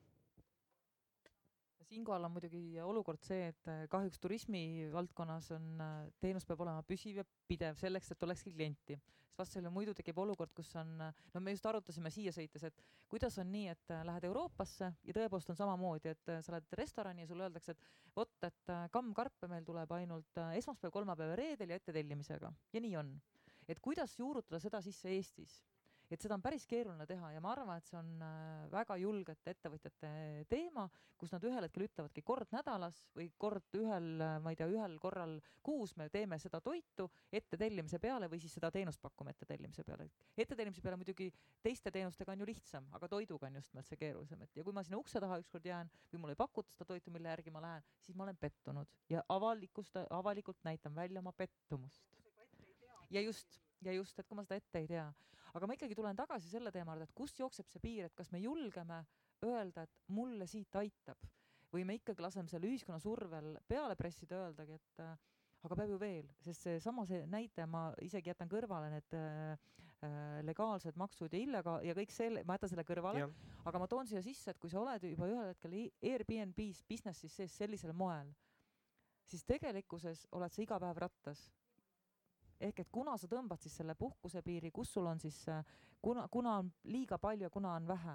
Siinkohal on muidugi olukord see, et kahjuks turismi valdkonnas teenus peab olema püsiv ja pidev selleks, et olekski klienti. Vastasel muidu tekib olukord, kus on, me just arutasime siia sõites, et kuidas on nii, et lähed Euroopasse ja tõepoolest on samamoodi, et sa lähed restorani ja sulle öeldakse, et vot, et kammkarpe meil tuleb ainult esmaspäev, kolmapäev, reedel ja ettetellimisega. Ja nii on. Et kuidas juurutada seda sisse Eestis? Et seda on päris keeruline teha ja ma arvan, et see on väga julgete ettevõtjate teema, kus nad ühel hetkel ütlevadki kord nädalas või kord ühel korral kuus me teeme seda toitu ettetellimise peale või siis seda teenust pakume ettetellimise peale. Ettetellimise peale muidugi teiste teenustega on ju lihtsam, aga toiduga on just see keerulisem. Ja kui ma sinna ukse taha ükskord jään või mulle ei pakuta seda toitu, mille järgi ma lähen, siis ma olen pettunud ja avalikult näitan välja oma pettumust. Ja just, et kui ma seda ette ei tea. Aga ma ikkagi tulen tagasi selle teema, et kust jookseb see piir, et kas me julgeme öelda, et mulle siit aitab või me ikkagi laseme selle ühiskonna survel peale pressida öeldagi, et aga peab ju veel, sest see näite ma isegi jätan kõrvale need legaalsed maksud ja kõik selle, ma jätan selle kõrvale, aga ma toon siia sisse, et kui sa oled juba ühel hetkel Airbnb's businessis sees sellisel moel, siis tegelikkuses oled sa iga päev rattas. Ehk et kuna sa tõmbad siis selle puhkuse piiri, kus sul on siis, kuna on liiga palju ja kuna on vähe?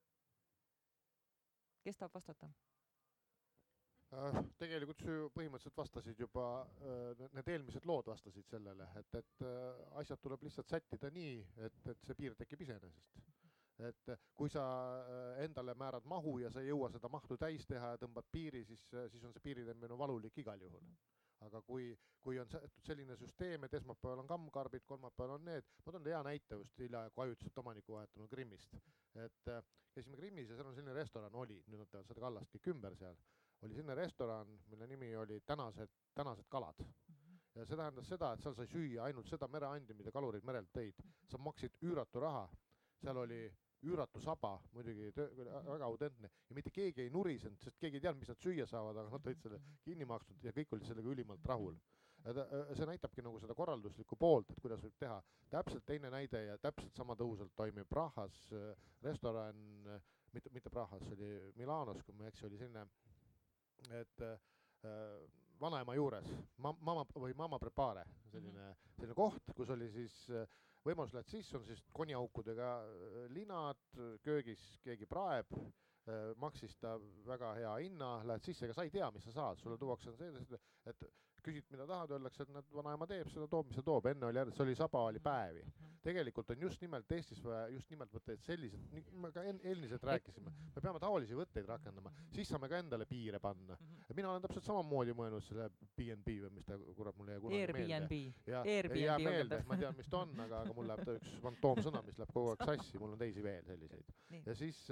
Kes tahab vastata? Tegelikult ju põhimõtteliselt vastasid juba, need eelmised lood vastasid sellele, et asjad tuleb lihtsalt sättida nii, et see piir tekib iseenesest. Et kui sa endale määrad mahu ja sa ei jõua seda mahtu täis teha ja tõmbad piiri, siis on see piiritõmbimine valulik igal juhul. Aga kui on selline süsteem, et esmaspäeval on kammkarbid, kolmapäeval on need, ma toon hea näite just hiljaegu ajutiselt omaniku vahetanud Krimmist. Et käisime Krimmis ja seal on selline restoran oli, nüüd nad teevad seda kallastki ümber seal, oli selline restoran, mille nimi oli tänased kalad. Ja see tähendas seda, et seal sai süüa ainult seda mereandi, mida kalurid merelt tõid. Sa maksid üüratu raha, seal oli üüratu saba, muidugi väga autentne ja mitte keegi ei nurisenud, sest keegi ei teadnud, mis nad süüa saavad, aga nad olid selle kinni maksnud ja kõik olid sellega ülimalt rahul. See näitabki nagu seda korralduslikku poolt, et kuidas võib teha. Täpselt teine näide ja täpselt sama tõhusalt toimib Prahas restoran, mitte Prahas, oli Milanos, kui ma eks oli selline, et vanaema juures, Mama Prepare, selline koht, kus oli siis võimalus lähed sisse, on siis koniaukudega linad, köögis keegi praeb, maksis ta väga hea hinna, lähed sisse, ega sa ei tea, mis sa saad, sulle tuuakse see, et küsid, mida tahad, öeldakse, et vanaema teeb, seda toob, mis ta toob, enne oli järgi, see oli saba, oli päevi. Tegelikult on just nimelt Eestis vaja just nimelt võtteid sellised, me ka eelniselt rääkisime, me peame tavalisi võtteid rakendama, siis saame ka endale piire panna. Mina olen täpselt samamoodi mõelnud selle B&B või mis ta kurat mulle jäi kunagi meelde. Airbnb meelde, ma tean, mis ta on, aga mul läheb ta üks fantoomsõna, mis läheb kogu aeg sassi, mul on teisi veel selliseid. Ja siis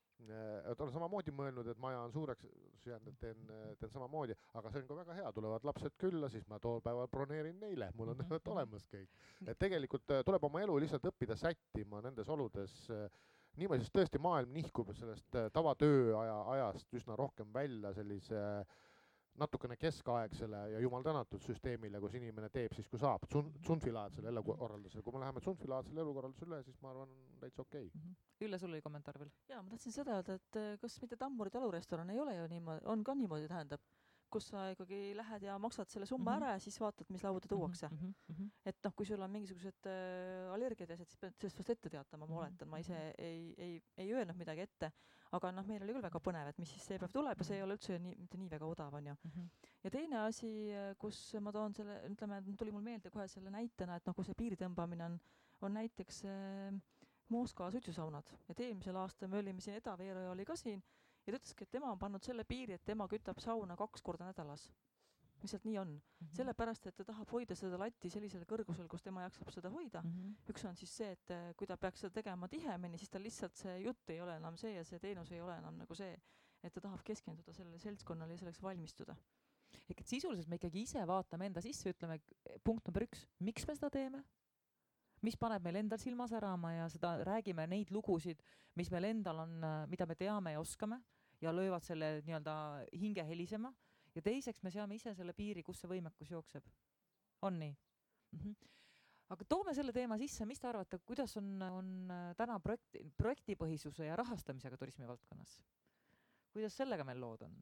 olen samamoodi mõelnud, et maja on suureks jäänud, et teen samamoodi, aga see on ka väga hea, tulevad lapsed külla, siis ma tol päeval broneerin neile, mul on olemas kõik. Et tegelikult tuleb oma elu lihtsalt õppida sättima nendes oludes, niimoodi, sest tõesti maailm nihkub sellest tavatöö ajast üsna rohkem välja sellise natukene keskaegsele ja jumal tänatud süsteemile, kus inimene teeb siis, kui saab, tsunfilaadsele elukorraldusele. Kui me läheme tsunfilaadsele elukorraldusele, siis ma arvan, on täitsa okei. Ülle, sul oli kommentaar veel? Jaa, ma tahtsin seda öelda, et kas mitte Tammuri talurestoran ei ole ju niimoodi, on ka niimoodi, tähendab. kus sa ikkagi lähed ja maksad selle summa ära ja siis vaatad, mis lauda tuuakse. Et noh, kui sul on mingisugused allergiad ja asjad, siis pead sellest vast ette teatama, ma oletan, ma ise ei öelnud midagi ette, aga noh, meil oli küll väga põnev, et mis siis see päev tuleb ja see ei ole üldse mitte nii väga odav, on ju. Ja teine asi, kus ma toon selle, ütleme, tuli mul meelde kohe selle näitena, et noh, kui see piiri tõmbamine on näiteks Moskva suitsusaunad, et eelmisel aastal me olime siin, Eda Veeroja oli ka siin ja ta ütleski, et tema on pannud selle piiri, et tema kütab sauna 2 korda nädalas. Lihtsalt nii on. Sellepärast, et ta tahab hoida seda latti sellisel kõrgusel, kus tema jaksab seda hoida. Üks on siis see, et kui ta peaks seda tegema tihemini, siis ta lihtsalt see jutt ei ole enam see ja see teenus ei ole enam nagu see, et ta tahab keskenduda sellele seltskonnale ja selleks valmistuda. Ehk et sisuliselt me ikkagi ise vaatame enda sisse, ütleme punkt number 1, miks me seda teeme? Mis paneb meil endal silma särama ja seda räägime neid lugusid, mis meil endal on, mida me teame ja oskame ja löövad selle nii-öelda hinge helisema ja teiseks me seame ise selle piiri, kus see võimekus jookseb. On nii? Aga toome selle teema sisse, mis te arvate, kuidas on täna projektipõhisuse ja rahastamisega turismivaldkonnas? Kuidas sellega meil lood on?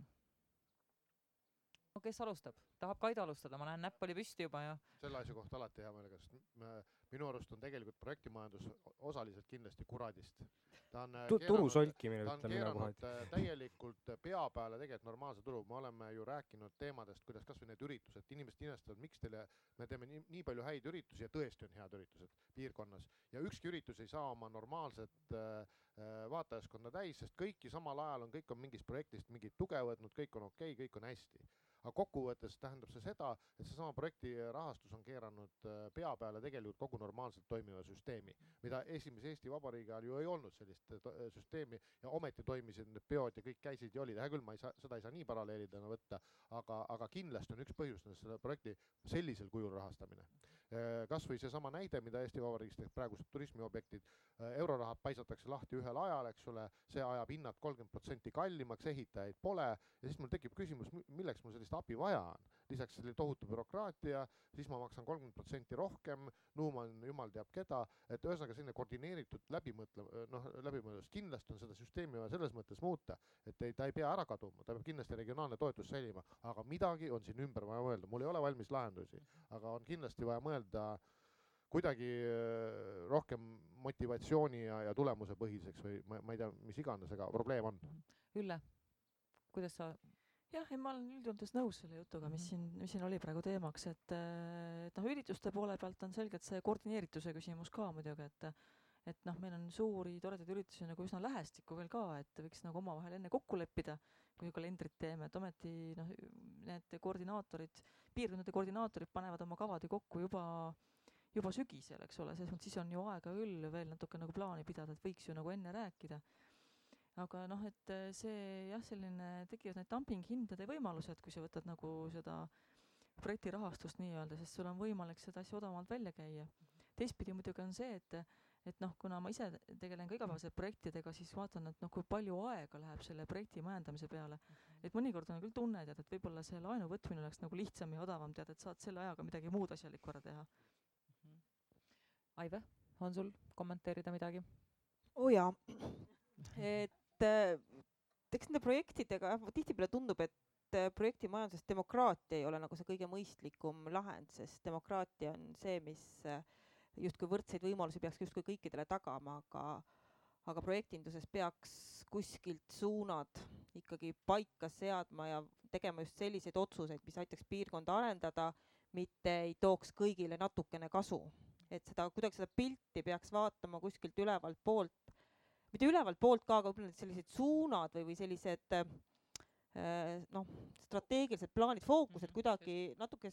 Kes alustab? Tahab Kaido alustada, ma näen, näpp oli püsti juba ja... Selle asja kohta alati hea meelega, sest minu arust on tegelikult projektimajandus osaliselt kindlasti kuradist. Turu solkimine, ta on keeranud täielikult pea peale tegelikult normaalse turu. Me oleme ju rääkinud teemadest, kuidas kas või need üritused, inimesed imestavad, miks me teeme nii palju häid üritusi ja tõesti on head üritused piirkonnas. Ja ükski üritus ei saa oma normaalset vaatajaskonda täis, sest kõiki samal ajal kõik on mingist projektist mingit tuge võtnud, kõik on okei, kõik on hästi. Aga kokkuvõttes tähendab see seda, et see sama projekti rahastus on keeranud pea peale tegelikult kogu normaalselt toimiva süsteemi, mida esimese Eesti Vabariigi ajal ju ei olnud sellist süsteemi ja ometi toimisid need peod ja kõik käisid ja olid. Hea küll, seda ei saa nii paralleelidena võtta, aga kindlasti on üks põhjus selle projekti sellisel kujul rahastamine. Kas või see sama näide, mida Eesti Vabariigis teeb praegused turismiobjektid, eurorahad paisatakse lahti ühel ajal, eks ole, see ajab hinnad 30% kallimaks, ehitajaid pole ja siis mul tekib küsimus, milleks mul sellist abi vaja on. Lisaks selline tohutu bürokraatia, siis ma maksan 30% rohkem, nuuman jumal teab keda, et ühesõnaga selline koordineeritud läbimõeldus. Kindlasti on seda süsteemi vaja selles mõttes muuta, et ta ei pea ära kaduma, ta peab kindlasti regionaalne toetus säilima, aga midagi on siin ümber vaja mõelda. Mul ei ole valmis lahendusi, aga on kindlasti vaja mõelda kuidagi rohkem motivatsiooni ja tulemuse põhiseks või ma ei tea, mis iganes, aga probleem on. Ülle, kuidas sa... Jah, ma olen üldjoontes nõus selle jutuga, mis siin oli praegu teemaks, et ürituste poole pealt on selgelt see koordineerituse küsimus ka muidugi, et meil on suuri toredaid üritusi nagu üsna lähestikku veel ka, et võiks nagu omavahel enne kokku leppida, kui kalendrit teeme, et ometi need koordinaatorid, piirkondade koordinaatorid panevad oma kavadi kokku juba sügisel, eks ole, siis on ju aega küll veel natuke nagu plaani pidada, et võiks ju nagu enne rääkida. Aga et see jah, selline tekivad need dumping-hindade võimalused, kui sa võtad nagu seda projekti rahastust nii-öelda, sest sul on võimalik seda asja odavamalt välja käia. Teistpidi muidugi on see, et kuna ma ise tegelen ka igapäevaselt projektidega, siis vaatan, et kui palju aega läheb selle projekti majandamise peale. Et mõnikord on küll tunne, et võib-olla see laenu võtmine oleks nagu lihtsam ja odavam, et saad selle ajaga midagi muud asjalikku ära teha. Aive, on sul kommenteerida midagi? Jaa, eks nende projektidega tihtipeale tundub, et projektimajanduses demokraatia ei ole nagu see kõige mõistlikum lahend, sest demokraatia on see, mis justkui võrdseid võimalusi peaks justkui kõikidele tagama, aga projektinduses peaks kuskilt suunad ikkagi paika seadma ja tegema just selliseid otsuseid, mis aitaks piirkonda arendada, mitte ei tooks kõigile natukene kasu. Et kuidagi seda pilti peaks vaatama kuskilt ülevalt poolt, mitte ülevalt poolt ka, aga võib-olla sellised suunad või sellised strateegilised plaanid, fookused kuidagi natuke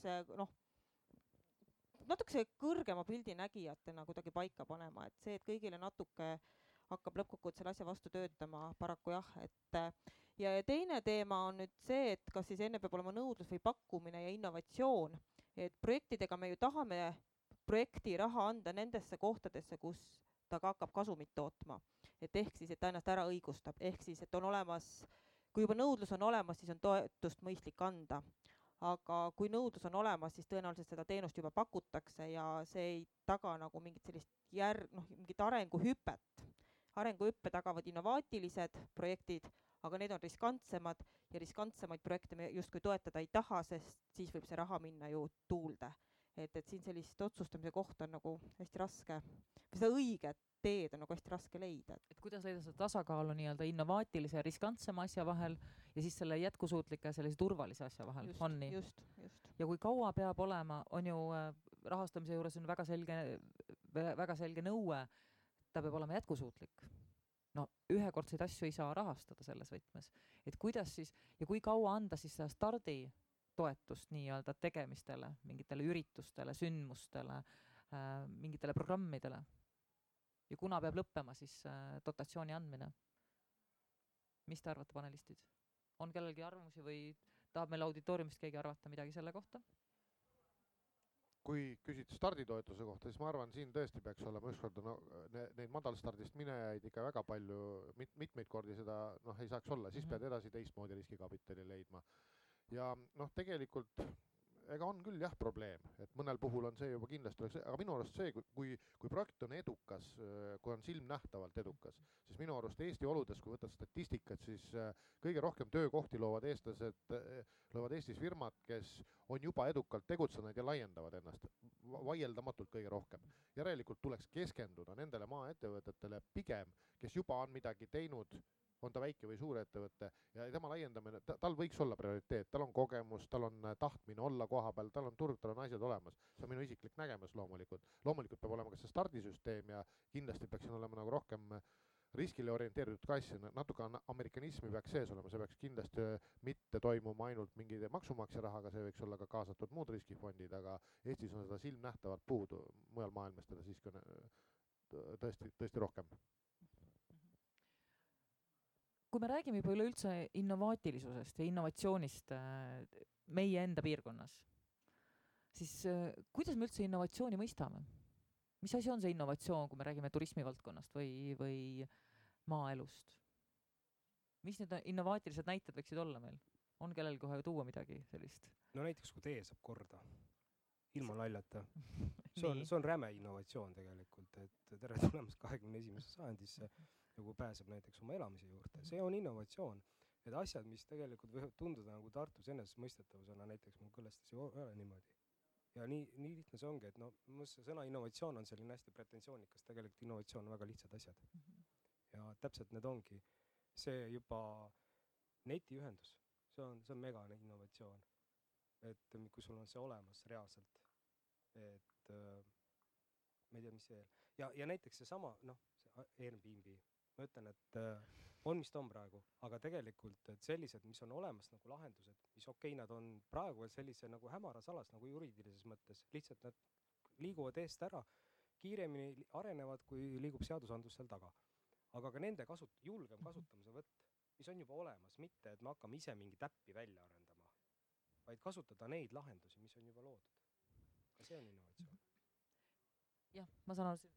see kõrgema pildi nägijatena kuidagi paika panema, et see, et kõigile natuke hakkab lõppkokkuvõttes selle asja vastu töötama, paraku jah. Ja teine teema on nüüd see, et kas siis enne peab olema nõudlus või pakkumine ja innovatsioon. Et projektidega me ju tahame projekti raha anda nendesse kohtadesse, kus ta ka hakkab kasumit tootma. Et ehk siis, et ta ennast ära õigustab. Ehk siis, et on olemas, kui juba nõudlus on olemas, siis on toetust mõistlik anda. Aga kui nõudlus on olemas, siis tõenäoliselt seda teenust juba pakutakse ja see ei taga nagu mingit sellist mingit arenguhüpet. Arenguhüppe tagavad innovaatilised projektid, aga need on riskantsemad ja riskantsemaid projekte me justkui toetada ei taha, sest siis võib see raha minna ju tuulde. Et siin sellist otsustamise kohta on nagu hästi raske, või seda õiget teed on nagu hästi raske leida. Et kuidas leida seda tasakaalu nii-öelda innovaatilise ja riskantsema asja vahel ja siis selle jätkusuutlike ja sellise turvalise asja vahel, on nii? Just. Ja kui kaua peab olema, on ju rahastamise juures on väga selge nõue, ta peab olema jätkusuutlik. No ühekordseid asju ei saa rahastada selles võtmes. Et kuidas siis, ja kui kaua anda siis seda starditoetust nii-öelda tegemistele, mingitele üritustele, sündmustele, mingitele programmidele? Ja kuna peab lõppema siis dotatsiooni andmine? Mis te arvate, panelistid? On kellelgi arvamusi või tahab meil auditooriumist keegi arvata midagi selle kohta? Kui küsid starditoetuse kohta, siis ma arvan, siin tõesti peaks olema ükskord neid madalstardist minejaid ikka väga palju, mitmeid kordi seda ei saaks olla, siis pead edasi teistmoodi riskikapitali leidma. Ja tegelikult ega on küll jah probleem, et mõnel puhul on see juba kindlasti oleks, aga minu arust see, kui projekt on edukas, kui on silmnähtavalt edukas, siis minu arust Eesti oludes, kui võtad statistikat, siis kõige rohkem töökohti loovad Eestis firmad, kes on juba edukalt tegutsenud ja laiendavad ennast vaieldamatult kõige rohkem. Järelikult tuleks keskenduda nendele maaettevõtetele pigem, kes juba on midagi teinud, on ta väike või suur ettevõte ja tema laiendamine, tal võiks olla prioriteet, tal on kogemus, tal on tahtmine olla koha peal, tal on turg, tal on asjad olemas. See on minu isiklik nägemus loomulikult. Loomulikult peab olema ka see stardisüsteem ja kindlasti peaks siin olema nagu rohkem riskile orienteeritud ka asja, natuke amerikanismi peaks sees olema, see peaks kindlasti mitte toimuma ainult mingi maksumaksja rahaga, see võiks olla ka kaasatud muud riskifondid, aga Eestis on seda silmnähtavalt puudu, mujal maailmas teda siiski on tõesti rohkem. Kui me räägime juba üleüldse innovaatilisusest ja innovatsioonist meie enda piirkonnas, siis kuidas me üldse innovatsiooni mõistame? Mis asi on see innovatsioon, kui me räägime turismivaldkonnast või maaelust? Mis need innovaatilised näited võiksid olla meil? On kellel kohe tuua midagi sellist? No näiteks, kui tee saab korda, ilma naljata. See on räme innovatsioon tegelikult, et tere tulemast 21. sajandisse ja kui pääseb näiteks oma elamise juurde. See on innovatsioon. Et asjad, mis tegelikult võivad tunduda nagu Tartus enesestmõistetavusena, näiteks mul kõlestas ei ole niimoodi. Ja nii lihtne see ongi, et see sõna innovatsioon on selline hästi pretensioonikas, tegelikult innovatsioon on väga lihtsad asjad. Ja täpselt need ongi. See juba netiühendus, see on megane innovatsioon. Et kui sul on see olemas reaalselt, et ma ei tea, mis see ja näiteks seesama, Airbnb, ma ütlen, et on, mis ta on praegu, aga tegelikult et sellised, mis on olemas nagu lahendused, mis nad on praegu veel sellise nagu hämaras alas nagu juriidilises mõttes, lihtsalt nad liiguvad eest ära, kiiremini arenevad, kui liigub seadusandlus seal taga. Aga ka nende julgem kasutamise võtt, mis on juba olemas, mitte et me hakkame ise mingi täppi välja arendama, vaid kasutada neid lahendusi, mis on juba loodud. Ka see on innovatsioon. Jah, ma saan aru.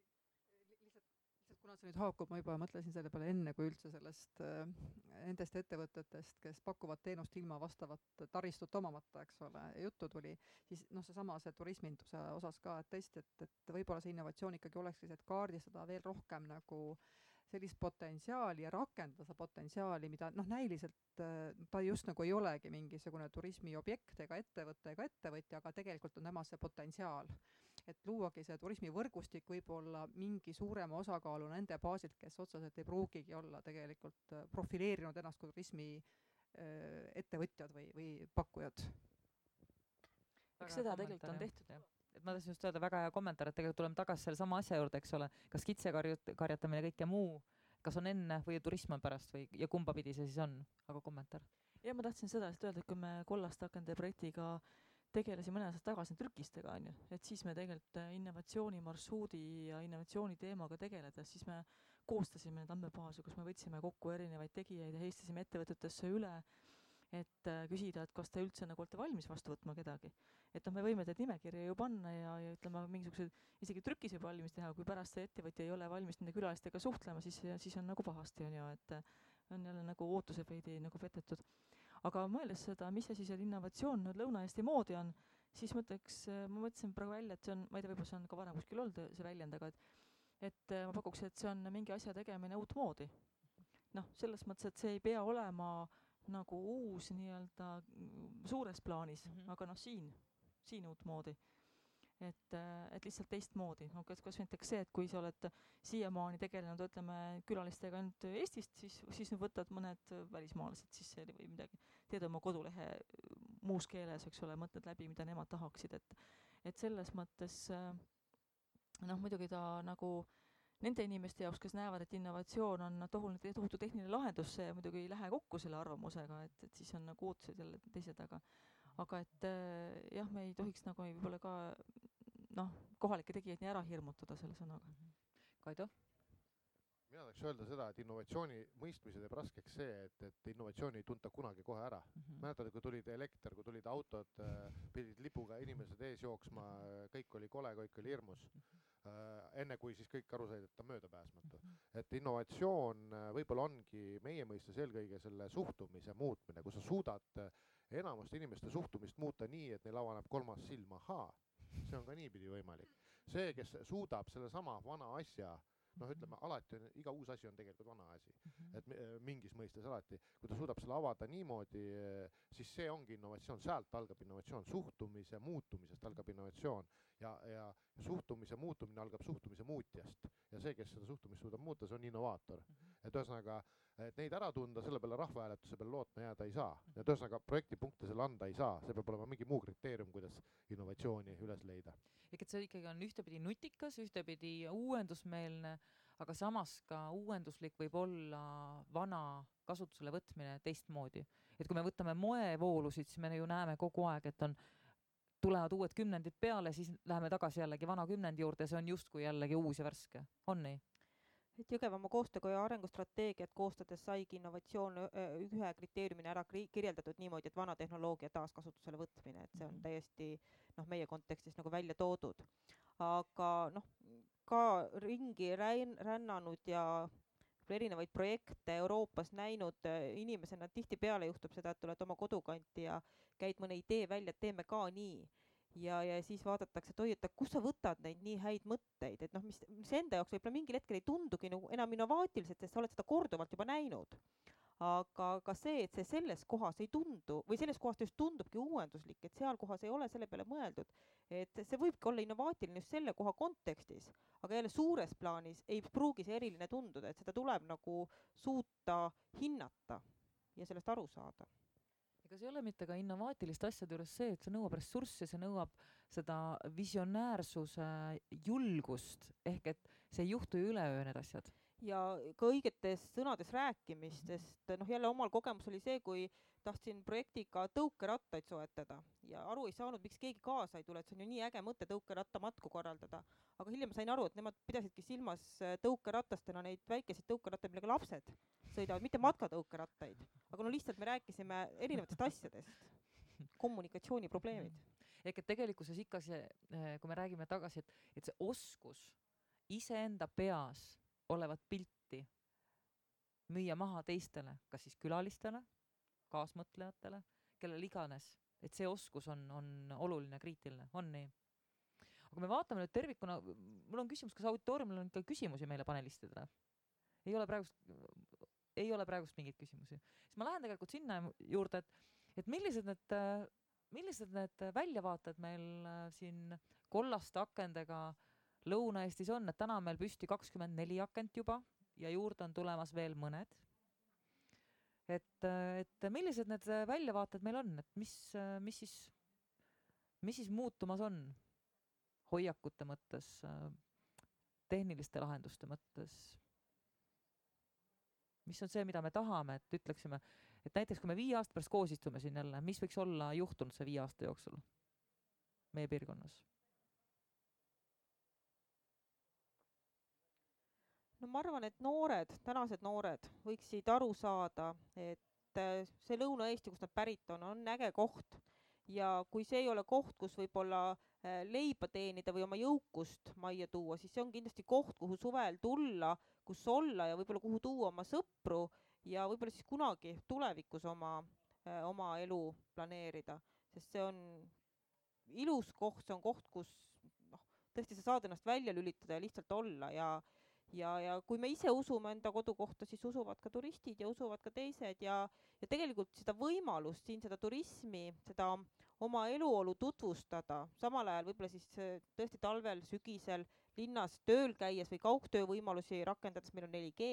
Kuna see nüüd haakub, ma juba mõtlesin selle peale enne, kui üldse nendest ettevõtetest, kes pakuvad teenust ilma vastavat taristut omamata, eks ole, juttu tuli, siis see turisminduse osas ka, et tõesti, et võib-olla see innovatsioon ikkagi olekski see, et kaardistada veel rohkem nagu sellist potentsiaali ja rakendada seda potentsiaali, mida näiliselt ta just nagu ei olegi mingisugune turismiobjekt ega ettevõtja, aga tegelikult on tema see potentsiaal. Et luuagi see turismivõrgustik võib-olla mingi suurema osakaalu nende baasilt, kes otseselt ei pruugigi olla tegelikult profileerinud ennast kui turismi ettevõtjad või pakkujad. Eks seda tegelikult on tehtud. Et ma tahtsin just öelda väga hea kommentaar, et tegelikult tuleme tagasi selle sama asja juurde, eks ole, kas kitsekarjatamine kõik ja muu, kas on enne või turism on pärast ja kumba pidi see siis on, aga kommentaar? Ja ma tahtsin seda öelda, et kui me Kollaste akende projektiga tegelesime mõne aastat tagasi trükistega, et siis me tegelikult innovatsiooni marsruudi ja innovatsiooni teemaga tegeledes, siis me koostasime need andmebaasi, kus me võtsime kokku erinevaid tegijaid ja heistasime ettevõtetesse üle, et küsida, et kas te üldse nagu olete valmis vastu võtma kedagi. Et me võime teid nimekirja ju panna ja ütleme, mingisugused isegi trükis võib valmis teha, kui pärast see ettevõtja ei ole valmis nende külalistega suhtlema, siis on nagu pahasti, et on jälle nagu ootused veidi nagu petetud. Aga mõeldes seda, mis see siis innovatsioon Lõuna-Eesti moodi on, siis ma mõtlesin praegu välja, et see on, ma ei tea, võib-olla see on ka varem kuskil olnud see väljend, aga et ma pakuks, et see on mingi asja tegemine uut moodi. noh, selles mõttes, et see ei pea olema nagu uus nii-öelda suures plaanis, aga noh, siin uutmoodi. Et lihtsalt teistmoodi. No kas või näiteks see, et kui sa oled siiamaani tegelenud, ütleme, külalistega ainult Eestist, siis nüüd võtad mõned välismaalased sisse või midagi, teed oma kodulehe muus keeles, eks ole, mõtled läbi, mida nemad tahaksid, et selles mõttes noh, muidugi ta nagu nende inimeste jaoks, kes näevad, et innovatsioon on tohutu tehniline lahendus, see muidugi ei lähe kokku selle arvamusega, et siis on nagu ootused jälle teised, aga et jah, me ei tohiks nagu võib-olla ka noh, kohalikke tegijaid nii ära hirmutada selle sõnaga. Kaido? Mina tahaks öelda seda, et innovatsiooni mõistmise teeb raskeks see, et innovatsiooni ei tunta kunagi kohe ära. Mäletad, kui tulid elekter, kui tulid autod, pidid lipuga inimesed ees jooksma, kõik oli kole, kõik oli hirmus. Enne kui siis kõik aru said, et ta möödapääsmatu. Et innovatsioon võib-olla ongi meie mõistes eelkõige selle suhtumise muutmine, kui sa suudad enamuste inimeste suhtumist muuta nii, et neil avaneb kolmas silm, ahaa, see on ka niipidi võimalik. See, kes suudab selle sama vana asja, noh, ütleme, alati on, iga uus asi on tegelikult vana asi, et mingis mõistes alati, kui ta suudab selle avada niimoodi, siis see ongi innovatsioon, sealt algab innovatsioon, suhtumise muutumisest algab innovatsioon ja suhtumise muutumine algab suhtumise muutjast ja see, kes seda suhtumist suudab muuta, see on innovaator. Et ühesõnaga, et neid ära tunda, selle peale rahvahääletuse peale lootma jääda ei saa. Et ühesõnaga, projektipunkte selle anda ei saa, see peab olema mingi muu kriteerium, kuidas innovatsiooni üles leida. Et see ikkagi on ühtepidi nutikas, ühtepidi uuendusmeelne, aga samas ka uuenduslik võib olla vana kasutusele võtmine teistmoodi. Et kui me võtame moevoolusid, siis me ju näeme kogu aeg, et tulevad uued kümnendid peale, siis läheme tagasi jällegi vana kümnendi juurde, see on justkui jällegi uus ja värske. On nii? Et Jõgevamaa koostöökoja arengustrateegiat koostades saigi innovatsioon ühe kriteeriumina ära kirjeldatud niimoodi, et vana tehnoloogia taaskasutusele võtmine, et see on täiesti meie kontekstis nagu välja toodud. Aga ka ringi rännanud ja erinevaid projekte Euroopas näinud inimesena tihtipeale juhtub seda, et tuled oma kodukanti ja käid mõne idee välja, et teeme ka nii. Ja siis vaadatakse, et oi, et kus sa võtad neid nii häid mõtteid, et mis enda jaoks võib-olla mingil hetkel ei tundugi enam innovaatiliselt, sest sa oled seda korduvalt juba näinud. Aga ka see, et see selles kohas ei tundu, või selles kohas just tundubki uuenduslik, et seal kohas ei ole selle peale mõeldud, et see võibki olla innovaatiline just selle koha kontekstis, aga jälle suures plaanis ei pruugi see eriline tunduda, et seda tuleb nagu suuta hinnata ja sellest aru saada. Ega see ei ole mitte ka innovaatiliste asjade juures see, et see nõuab ressurssi, see nõuab seda visionäärsuse julgust, ehk et see ei juhtu ju üleöö need asjad. Ja ka õigetes sõnades rääkimist, sest jälle omal kogemus oli see, kui tahtsin projektiga tõukerattaid soetada ja aru ei saanud, miks keegi kaasa ei tule, et see on ju nii äge mõte tõukeratta matku korraldada. Aga hiljem sain aru, et nemad pidasidki silmas tõukeratastena neid väikeseid tõukerattaid, millega lapsed sõidavad, mitte matkatõukerattaid. Aga lihtsalt me rääkisime erinevatest asjadest, kommunikatsiooniprobleemid. Ehk et tegelikkuses ikka see, kui me räägime tagasi, et see oskus iseenda peas olevat pilti müüa maha teistele, kas siis külalistele, kaasmõtlejatele, kellel iganes, et see oskus on oluline, kriitiline, on nii. Aga me vaatame nüüd tervikuna, mul on küsimus, kas auditooriumil on ikka küsimusi meile panelistidele? Ei ole praegust mingeid küsimusi. Siis ma lähen tegelikult sinna juurde, et millised need väljavaated meil siin kollaste akendega Lõuna-Eestis on, et täna on meil püsti 24 akent juba ja juurde on tulemas veel mõned. Et millised need väljavaated meil on, et mis siis muutumas on hoiakute mõttes, tehniliste lahenduste mõttes? Mis on see, mida me tahame, et ütleksime, et näiteks kui me 5 aasta pärast koos istume siin jälle, mis võiks olla juhtunud see 5 aasta jooksul meie piirkonnas? Ma arvan, et tänased noored võiksid aru saada, et see Lõuna-Eesti, kust nad pärit on äge koht. Ja kui see ei ole koht, kus võib-olla leiba teenida või oma jõukust majja tuua, siis see on kindlasti koht, kuhu suvel tulla, kus olla ja võib-olla kuhu tuua oma sõpru ja võib-olla siis kunagi tulevikus oma elu planeerida. Sest see on ilus koht, see on koht, kus tõesti sa saad ennast välja lülitada ja lihtsalt olla ja kui me ise usume enda kodukohta, siis usuvad ka turistid ja usuvad ka teised ja tegelikult seda võimalust siin seda turismi, seda oma eluolu tutvustada, samal ajal võib-olla siis tõesti talvel, sügisel linnas tööl käies või kaugtöö võimalusi rakendades, meil on 4G,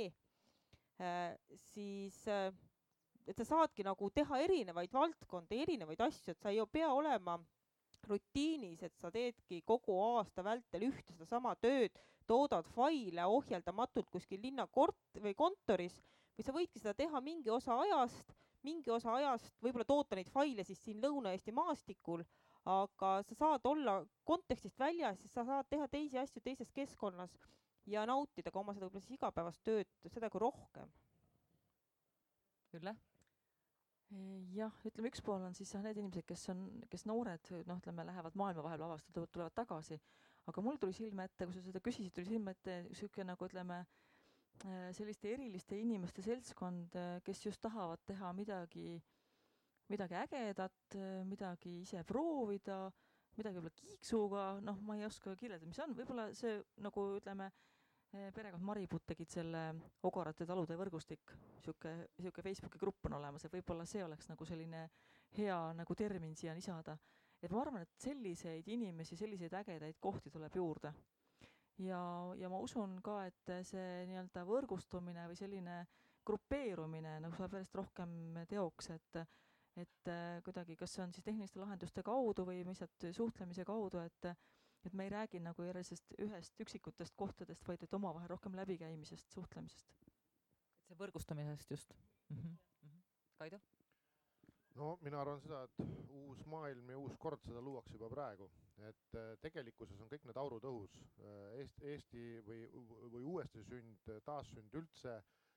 siis et sa saadki nagu teha erinevaid valdkondi, erinevaid asju, et sa ei pea olema rutiinis, et sa teedki kogu aasta vältel ühte sedasama tööd, toodad faile ohjeldamatult kuskil linna või kontoris või sa võidki seda teha mingi osa ajast, võib-olla toota neid faile siis siin Lõuna-Eesti maastikul, aga sa saad olla kontekstist väljas, siis sa saad teha teisi asju teises keskkonnas ja nautida ka oma seda võib-olla siis igapäevast tööd, seda kui rohkem. Ülle? Jah, ütleme üks pool on siis need inimesed, kes noored, ütleme, lähevad maailma vahel avastada, tulevad tagasi, aga mul tuli silme ette, kui sa seda küsisid, tuli silme ette siuke nagu ütleme, selliste eriliste inimeste seltskond, kes just tahavad teha midagi ägedat, midagi ise proovida, midagi võib-olla kiiksuga, ma ei oska kirjeldada, mis on, võib-olla see nagu ütleme, perekond Mariput tegid selle Ogorate talude võrgustik, siuke Facebooki grupp on olemas ja võib-olla see oleks nagu selline hea nagu termin siia lisada. Et ma arvan, et selliseid inimesi, selliseid ägedaid kohti tuleb juurde. Ja ma usun ka, et see nii-öelda võrgustumine või selline grupeerumine nagu saab järjest rohkem teoks, et kuidagi, kas see on siis tehniliste lahenduste kaudu või lihtsalt suhtlemise kaudu, et me ei räägi nagu järjest ühest üksikutest kohtadest, vaid et omavahel rohkem läbikäimisest, suhtlemisest. Et see võrgustumisest just. Kaido? No mina arvan seda, et uus maailm ja uus kord seda luuakse juba praegu. Et tegelikkuses on kõik need aurud õhus. Eesti või uuesti sünd, taassünd üldse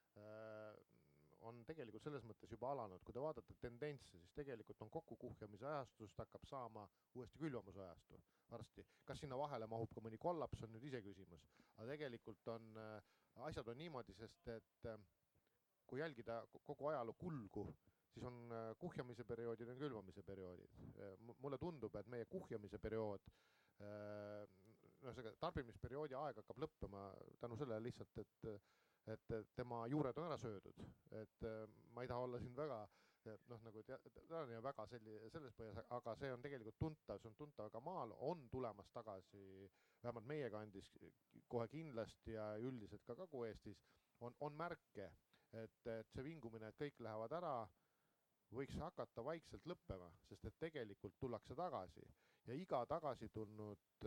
on tegelikult selles mõttes juba alanud. Kui te vaatate tendentse, siis tegelikult on kokkukuhjamise ajastust hakkab saama uuesti külvamise ajastu varsti. Kas sinna vahele mahub ka mõni kollaps, on nüüd ise küsimus. Aga tegelikult asjad on niimoodi, sest et kui jälgida kogu ajaloo kulgu, siis on kuhjamise perioodid ja külvamise perioodid. Mulle tundub, et meie kuhjamise periood, tarbimisperioodi aeg hakkab lõppema tänu sellele lihtsalt, et tema juured on ära söödud. Et ma ei taha olla siin väga, väga selles põhjas, aga see on tegelikult tuntav, see on tuntav ka maal, on tulemas tagasi, vähemalt meie kandis kohe kindlasti ja üldiselt ka Kagu-Eestis on märke, et see vingumine, et kõik lähevad ära, võiks hakata vaikselt lõppema, sest et tegelikult tullakse tagasi ja iga tagasi tulnud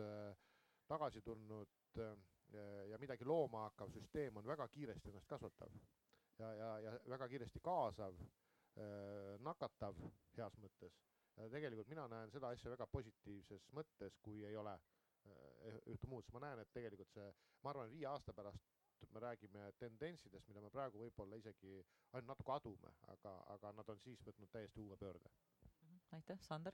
ja midagi looma hakkav süsteem on väga kiiresti ennast kasvatav ja väga kiiresti kaasav, nakatav heas mõttes. Ja tegelikult mina näen seda asja väga positiivses mõttes, kui ei ole ühte muud. Ma näen, et tegelikult ma arvan, 5 aasta pärast me räägime tendentsidest, mida me praegu võib-olla isegi ainult natuke adume, aga nad on siis võtnud täiesti uue pöörde. Aitäh, Sander?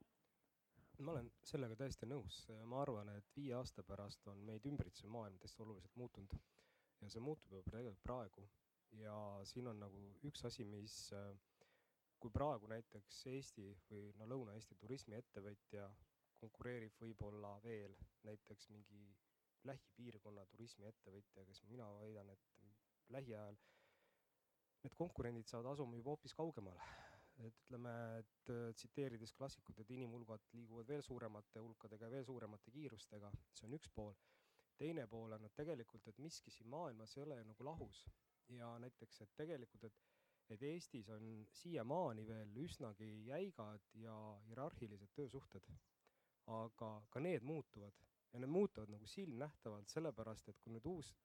Ma olen sellega täiesti nõus. Ma arvan, et 5 aasta pärast on meid ümbritsev maailm täiesti oluliselt muutunud ja see muutub juba tegelikult praegu. Ja siin on nagu üks asi, mis kui praegu näiteks Eesti või Lõuna-Eesti turismiettevõtja konkureerib võib-olla veel näiteks mingi lähipiirkonna turismiettevõtja, kes mina väidan, et lähiajal need konkurendid saavad asuma juba hoopis kaugemale. Et ütleme, et tsiteerides klassikut, et inimhulgad liiguvad veel suuremate hulkadega ja veel suuremate kiirustega, see on üks pool. Teine pool on, et tegelikult, et miski siin maailmas ei ole nagu lahus. Ja näiteks, et tegelikult, et Eestis on siiamaani veel üsnagi jäigad ja hierarhilised töösuhted, aga ka need muutuvad. Ja need muutuvad nagu silmnähtavalt sellepärast, et kui nüüd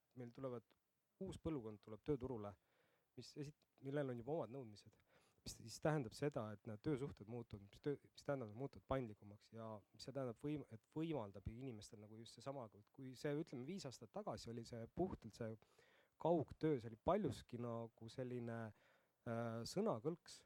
uus põlvkond tuleb tööturule, millel on juba omad nõudmised, mis siis tähendab seda, et need töösuhted muutuvad, mis tähendab, et muutuvad paindlikumaks ja see tähendab, et võimaldab inimestel nagu just seesama, kui see, ütleme, 5 aastat tagasi oli see puhtalt see kaugtöö, see oli paljuski nagu selline sõnakõlks,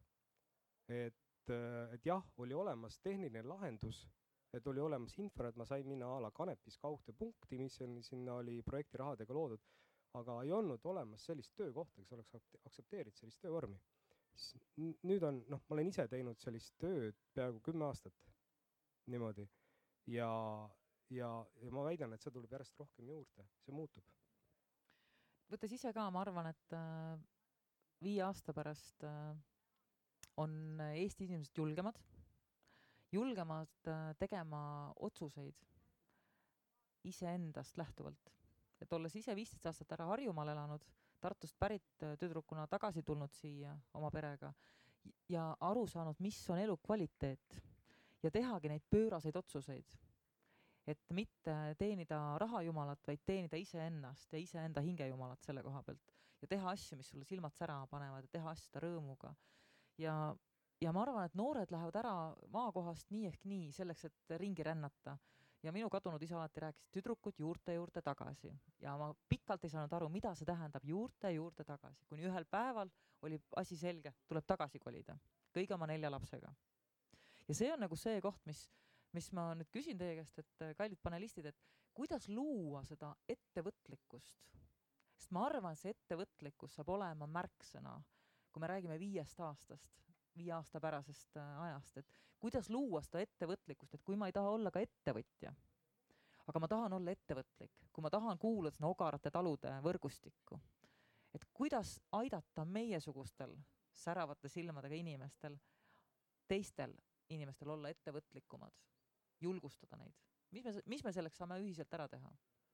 et jah, oli olemas tehniline lahendus, et oli olemas infra, et ma sain minna a la Kanepis kaugtööpunkti, mis sinna oli projekti rahadega loodud, aga ei olnud olemas sellist töökohta, kes oleks aktsepteerinud sellist töövormi. Nüüd on, ma olen ise teinud sellist tööd peaaegu 10 aastat niimoodi ja ma väidan, et see tuleb järjest rohkem juurde, see muutub. võttes ise ka, ma arvan, et 5 aasta pärast on Eesti inimesed julgemad tegema otsuseid iseendast lähtuvalt. Et olles ise 15 aastat ära Harjumaal elanud, Tartust pärit tüdrukuna tagasi tulnud siia oma perega ja aru saanud, mis on elukvaliteet ja tehagi neid pööraseid otsuseid. Et mitte teenida rahajumalat, vaid teenida iseennast ja iseenda hingejumalat selle koha pealt ja teha asju, mis sulle silmad särama panevad ja teha asju rõõmuga. Ja ma arvan, et noored lähevad ära maakohast nii ehk nii selleks, et ringi rännata. Ja minu kadunud isa alati rääkis tüdrukud juurte tagasi. Ja ma pikalt ei saanud aru, mida see tähendab juurte tagasi. Kuni ühel päeval oli asi selge, tuleb tagasi kolida. Kõige oma 4 lapsega. Ja see on nagu see koht, mis ma nüüd küsin teie käest, et kallid panelistid, et kuidas luua seda ettevõtlikkust? Sest ma arvan, see ettevõtlikkus saab olema märksõna, kui me räägime 5 aastast, 5 aasta pärasest ajast, et kuidas luua seda ettevõtlikkust, et kui ma ei taha olla ka ettevõtja, aga ma tahan olla ettevõtlik, kui ma tahan kuuluda sinna ogarate talude võrgustikku, et kuidas aidata meiesugustel säravate silmadega inimestel, teistel inimestel olla ettevõtlikumad, julgustada neid. Mis me selleks saame ühiselt ära teha?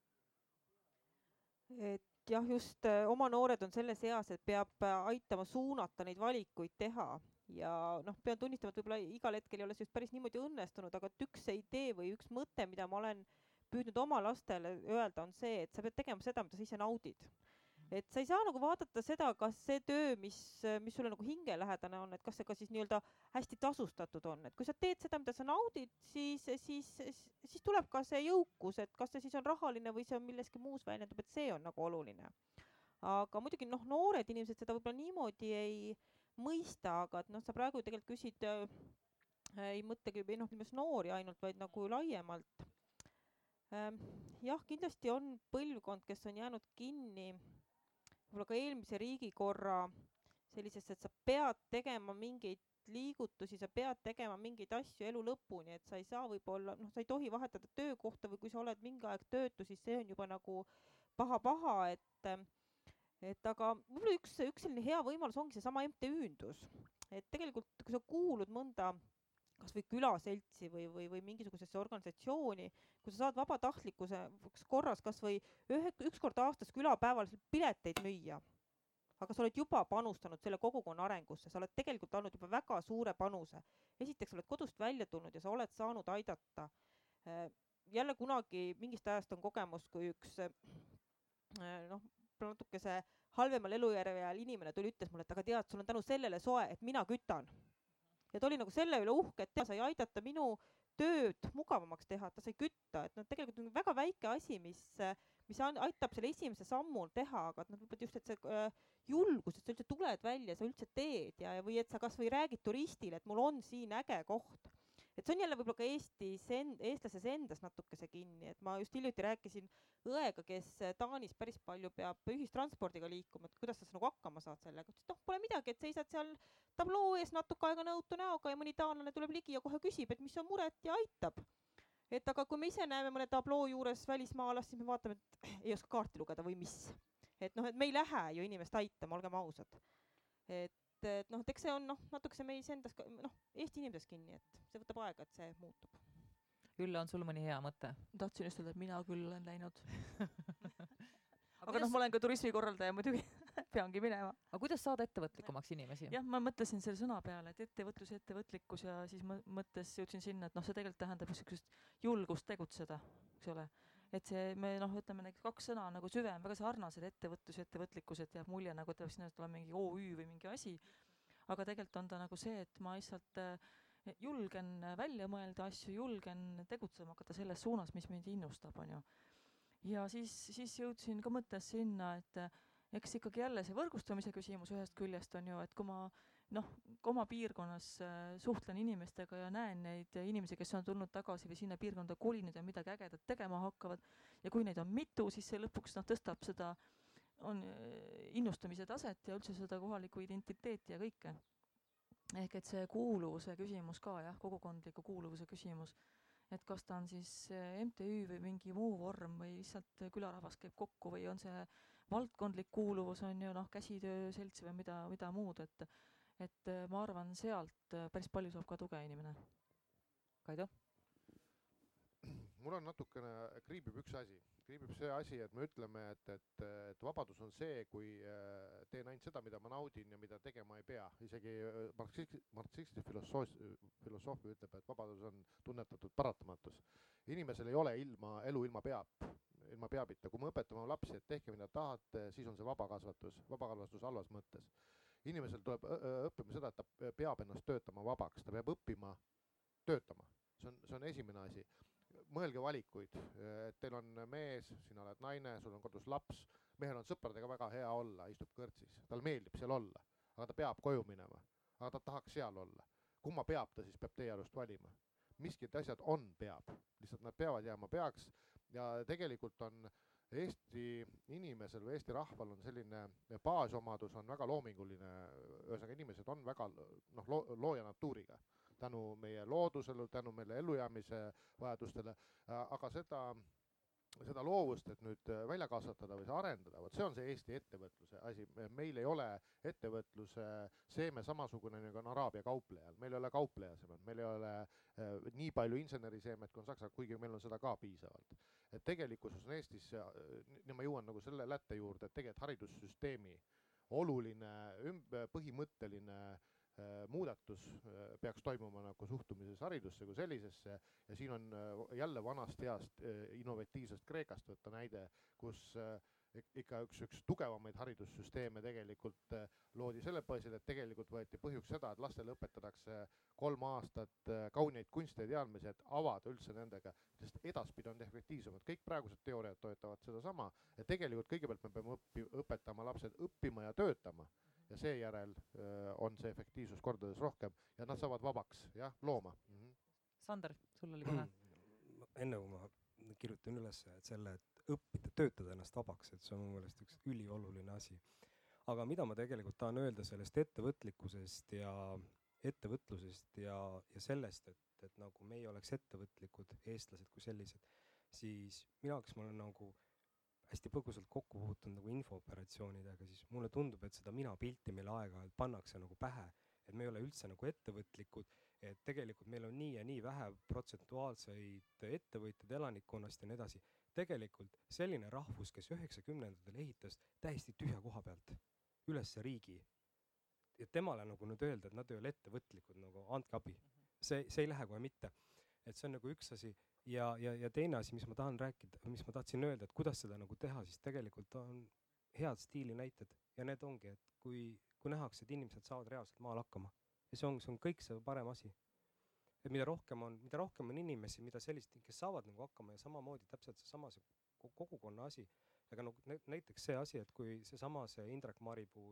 Et jah, just oma noored on selles eas, et peab aitama suunata neid valikuid teha ja pean tunnistama, et võib-olla igal hetkel ei ole see just päris niimoodi õnnestunud, aga üks idee või üks mõte, mida ma olen püüdnud oma lastele öelda, on see, et sa pead tegema seda, mida sa ise naudid. Et sa ei saa nagu vaadata seda, kas see töö, mis sulle nagu hingelähedane on, et kas see ka siis nii-öelda hästi tasustatud on. Et kui sa teed seda, mida sa naudid, siis tuleb ka see jõukus, et kas see siis on rahaline või see on milleski muus väljendub, et see on nagu oluline. Aga muidugi noored inimesed seda võib-olla niimoodi ei mõista, aga et sa praegu tegelikult küsid, ei mõtlegi nimelt noori ainult, vaid nagu laiemalt. Jah, kindlasti on põlvkond, kes on jäänud kinni võib-olla ka eelmise riigikorra sellisest, et sa pead tegema mingeid liigutusi, sa pead tegema mingeid asju elu lõpuni, et sa ei saa võib-olla, sa ei tohi vahetada töökohta või kui sa oled mingi aeg töötu, siis see on juba nagu paha, et aga võib-olla üks selline hea võimalus ongi seesama MTÜ-ndus. Et tegelikult, kui sa kuulud mõnda kas või külaseltsi või mingisugusesse organisatsiooni, kui sa saad vabatahtlikkuse korras kas või üks kord aastas külapäeval pileteid müüa, aga sa oled juba panustanud selle kogukonna arengusse, sa oled tegelikult andnud juba väga suure panuse. Esiteks sa oled kodust välja tulnud ja sa oled saanud aidata. Jälle kunagi mingist ajast on kogemus, kui üks natukese halvemal elujärjel inimene tuli, ütles mulle, et aga tead, sul on tänu sellele soe, et mina kütan. Ja ta oli nagu selle üle uhke, et ta sai aidata minu tööd mugavamaks teha, et ta sai kütta. Et tegelikult on väga väike asi, mis aitab selle esimese sammu teha, aga just, et see julgus, et sa üldse tuled välja, sa üldse teed või et sa kas või räägid turistile, et mul on siin äge koht. Et see on jälle võib-olla ka eestlases endas natukese kinni, et ma just hiljuti rääkisin õega, kes Taanis päris palju peab ühistranspordiga liikuma, et kuidas sa nagu hakkama saad sellega. Pole midagi, et seisad seal tabloo ees natuke aega nõutu näoga ja mõni taanlane tuleb ligi ja kohe küsib, et mis on muret ja aitab. Et aga kui me ise näeme mõne tabloo juures välismaalast, siis me vaatame, et ei oska kaarti lugeda või mis. Et me ei lähe ju inimest aitama, olgem ausad. Et eks see on natuke see meis endas, Eesti inimeses kinni, et see võtab aega, et see muutub. Ülle, on sul mõni hea mõte? Tahtsin just öelda, et mina küll olen läinud. Aga ma olen ka turismikorraldaja muidugi, peangi minema. Aga kuidas saada ettevõtlikumaks inimesi? Jah, ma mõtlesin selle sõna peale, et ettevõtlikkus ja siis mõttes jõudsin sinna, et see tegelikult tähendab niisugust julgust tegutseda, eks ole. Et see, me ütleme need 2 sõna nagu süvem, väga sarnased, ettevõtlus ja ettevõtlikkus, et jääb mulje nagu, et sinna tuleb mingi OÜ või mingi asi. Aga tegelikult on ta nagu see, et ma lihtsalt julgen välja mõelda asju, julgen tegutsema hakata selles suunas, mis mind innustab, on ju. Ja siis jõudsin ka mõttes sinna, et eks ikkagi jälle see võrgustamise küsimus ühest küljest on ju, et kui ma oma piirkonnas suhtlen inimestega ja näen neid inimesi, kes on tulnud tagasi või sinna piirkonda kolinud ja midagi ägedat tegema hakkavad ja kui neid on mitu, siis see lõpuks tõstab seda innustamise taset ja üldse seda kohalikku identiteeti ja kõike. Ehk et see kuuluvuse küsimus ka, jah, kogukondliku kuuluvuse küsimus, et kas ta on siis MTÜ või mingi muu vorm või lihtsalt külarahvas käib kokku või on see valdkondlik kuuluvus on ju käsitööselts või mida muud, et ma arvan, sealt päris palju saab ka tuge inimene. Kaido? Mul on natukene, kriibib see asi, et me ütleme, et vabadus on see, kui teen ainult seda, mida ma naudin ja mida tegema ei pea. Isegi marksisti filosoofia ütleb, et vabadus on tunnetatud paratamatus. Inimesel ei ole elu ilma peabita. Kui me õpetame lapsi, et tehke mida tahate, siis on see vabakasvatus halvas mõttes. Inimesel tuleb õppima seda, et ta peab ennast töötama vabaks, ta peab õppima töötama. See on esimene asi. Mõelge valikuid, et teil on mees, sina oled naine, sul on kodus laps, mehel on sõpradega väga hea olla, istub kõrtsis, tal meeldib seal olla, aga ta peab koju minema, aga ta tahaks seal olla. Kumma peab ta siis peab teie arust valima? Miskid asjad peab, lihtsalt nad peavad jääma peaks ja tegelikult on Eesti inimesel või Eesti rahval on selline baasomadus on väga loominguline, ühesõnaga inimesed on väga looja natuuriga. Tänu meie loodusele, tänu meile ellujäämise vajadustele, aga seda loovust, et nüüd välja kasvatada või arendada, see on see Eesti ettevõtluse asi. Meil ei ole ettevõtluse seeme samasugune nagu on Araabia kauplejal. Meil ei ole kaupleja seemed, meil ei ole nii palju inseneriseemet kui on Saksa, kuigi meil on seda ka piisavalt. Et tegelikkuses on Eestis, ja ma jõuan nagu selle lätte juurde, et tegelikult haridussüsteemi oluline põhimõtteline muudatus peaks toimuma nagu suhtumises haridusse kui sellisesse ja siin on jälle vanast heast innovatiivsest Kreekast võtta näide, kus ikka üks tugevamaid haridussüsteeme tegelikult loodi selle põhisil, et tegelikult võeti põhjuks seda, et lastele õpetatakse 3 aastat kauneid kunste ja teadmisi, et avada üldse nendega, sest edaspidi on efektiivsemad. Kõik praegused teooriad toetavad seda sama, et tegelikult kõigepealt me peame õpetama lapsed õppima ja töötama ja seejärel on see efektiivsus kordades rohkem ja nad saavad vabaks, looma. Sander, sul oli kohe. Enne kui ma kirjutan üles selle, et õppida, töötada ennast vabaks, et see on mu meelest üks ülioluline asi. Aga mida ma tegelikult tahan öelda sellest ettevõtlikkusest ja ettevõtlusest ja sellest, et nagu meie oleks ettevõtlikud eestlased kui sellised, siis mina, kes ma olen nagu hästi põgusalt kokku puutunud nagu infooperatsioonidega, siis mulle tundub, et seda mina pilti meile aeg-ajalt pannakse nagu pähe, et me ei ole üldse nagu ettevõtlikud, et tegelikult meil on nii ja nii vähe protsentuaalseid ettevõtjaid elanikkonnast ja nii edasi. Tegelikult selline rahvus, kes 90-ndatel ehitas täiesti tühja koha pealt üles riigi, ja temale nagu nüüd öelda, et nad ei ole ettevõtlikud, nagu andke abi. See ei lähe kohe mitte. Et see on nagu üks asi. Ja teine asi, mis ma tahan rääkida, mis ma tahtsin öelda, et kuidas seda nagu teha, siis tegelikult on head stiili näited ja need ongi, et kui nähakse, et inimesed saavad reaalselt maal hakkama ja see on kõik see parem asi. Et mida rohkem on inimesi, mida sellist, kes saavad nagu hakkama ja samamoodi täpselt seesama see kogukonna asi, aga nagu näiteks see asi, et kui see Indrek Maripuu,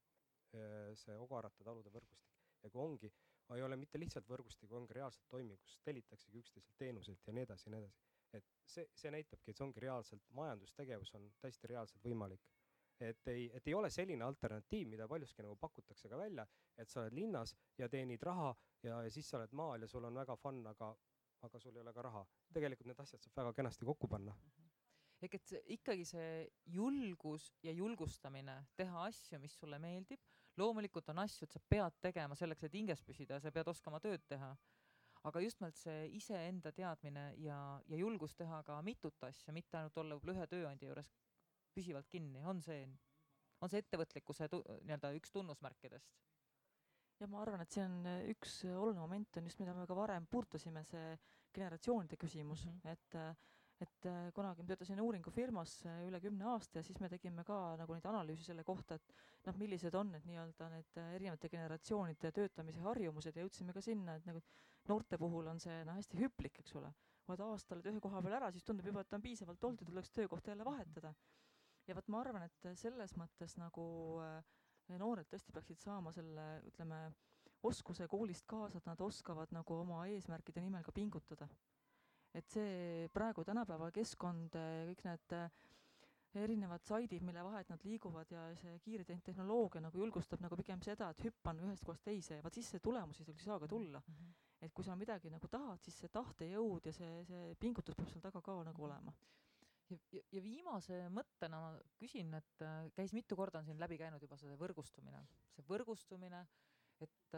see Ogarata talude võrgustik ja kui ongi, ei ole mitte lihtsalt võrgustik, ongi reaalselt toimiv, kus telitaksegi üksteiselt teenuselt ja nii edasi. Et see näitabki, et see ongi reaalselt, majandustegevus on täiesti reaalselt võimalik. Et ei ole selline alternatiiv, mida paljuski nagu pakutakse ka välja, et sa oled linnas ja teenid raha ja siis sa oled maal ja sul on väga fun, aga sul ei ole ka raha. Tegelikult need asjad saab väga kenasti kokku panna. Ehk et ikkagi see julgus ja julgustamine teha asju, mis sulle meeldib. Loomulikult on asju, et sa pead tegema selleks, et hinges püsida ja sa pead oskama tööd teha. Aga just nimelt see iseenda teadmine ja julgus teha ka mitut asja, mitte ainult olla ühe tööandja juures püsivalt kinni, on see ettevõtlikkuse üks tunnusmärkidest. Ja ma arvan, et see on üks oluline moment, on just mida me ka varem puutusime, see generatsioonide küsimus, et kunagi ma töötasin uuringufirmas üle 10 aasta ja siis me tegime ka nagu neid analüüsi selle kohta, et millised on need need erinevate generatsioonide töötamise harjumused ja jõudsime ka sinna, et nagu noorte puhul on see hästi hüplik, eks ole. Oled aastal ühe koha peal ära, siis tundub juba, et on piisavalt olnud ja tuleks töökohta jälle vahetada. Ja ma arvan, et selles mõttes nagu noored tõesti peaksid saama selle, ütleme, oskuse koolist kaasa, et nad oskavad nagu oma eesmärkide nimel ka pingutada. Et see praegu tänapäeva keskkond, kõik need erinevad saidid, mille vahet nad liiguvad ja see kiire tehnoloogia nagu julgustab nagu pigem seda, et hüppan ühest kohast teise ja siis see tulemusi ei saa ka tulla. Et kui sa midagi nagu tahad, siis see tahtejõud ja see pingutus peab seal taga ka nagu olema. ja viimase mõttena ma küsin, et käis mitu korda on siin läbi käinud juba see võrgustumine, et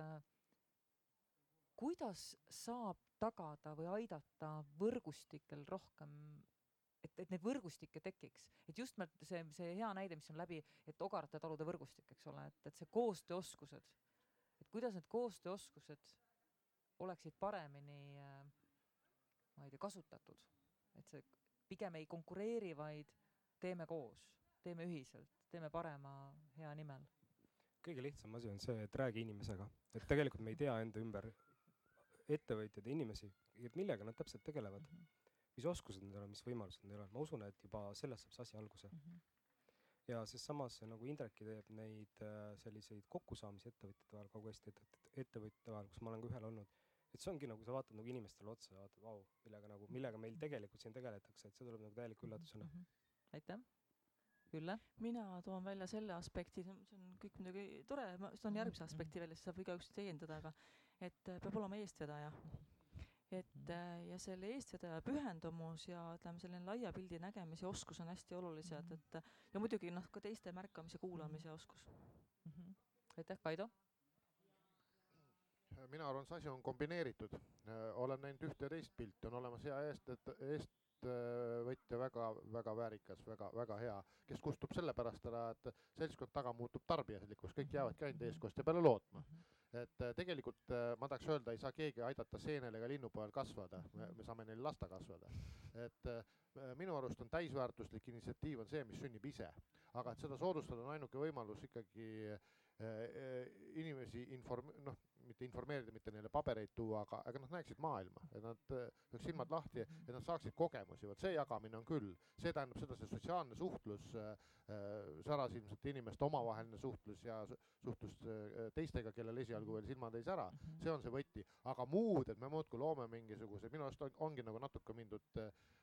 kuidas saab tagada või aidata võrgustikel rohkem, et neid võrgustikke tekiks, et just see hea näide, mis on läbi, et Ogarate talude võrgustik, eks ole, et see koostööoskused, et kuidas need koostööoskused oleksid paremini, ma ei tea, kasutatud, et see pigem ei konkureeri, vaid teeme koos, teeme ühiselt, teeme parema hea nimel. Kõige lihtsam asi on see, et räägi inimesega, et tegelikult me ei tea enda ümber ettevõtjad ja inimesi, et millega nad täpselt tegelevad, mis oskused neil on, mis võimalused neil on. Ma usun, et juba sellest saab see asi alguse. Ja sest samas nagu Indreki teeb neid selliseid kokkusaamisi ettevõtjate vahel, Kagu-Eesti ettevõtjate vahel, kus ma olen ka ühel olnud, et see ongi nagu sa vaatad nagu inimestele otsa ja vaatad, vau, millega meil tegelikult siin tegeletakse, et see tuleb nagu täielik üllatusena. Aitäh. Ülle? Mina toon välja selle aspekti, see on kõik midagi tore, ma toon järgmise aspekti välja, siis saab igaüks täiendada, aga et peab olema eestvedaja. Ja selle eestvedaja pühendumus ja ütleme, selline laia pildi nägemise oskus on hästi olulised, ja muidugi ka teiste märkamise, kuulamise oskus. Aitäh, Kaido? Mina arvan, see asi on kombineeritud. Olen näinud ühte ja teist pilti, on olemas hea eestvõtja väga väärikas, väga hea, kes kustub selle pärast ära, et seltskond taga muutub tarbijaslikuks, kõik jäävadki ainult eestkoste peale lootma. Et tegelikult ma tahaks öelda, ei saa keegi aidata seenel ega linnupojal kasvada, me saame neil lasta kasvada. Et minu arust on täisväärtuslik initsiatiiv on see, mis sünnib ise, aga et seda soodustada on ainuke võimalus ikkagi inimesi mitte informeerida, mitte neile pabereid tuua, aga nad näeksid maailma, et nad peaks silmad lahti, et nad saaksid kogemusi. Võt see jagamine on küll. See tähendab seda, see sotsiaalne suhtlus, särasilmsete inimeste omavaheline suhtlus ja suhtlus teistega, kellel esialgu veel silmad ei sära. See on see võti. Aga muud, et me muudkui loome mingisuguse, minu arust ongi nagu natuke mindud,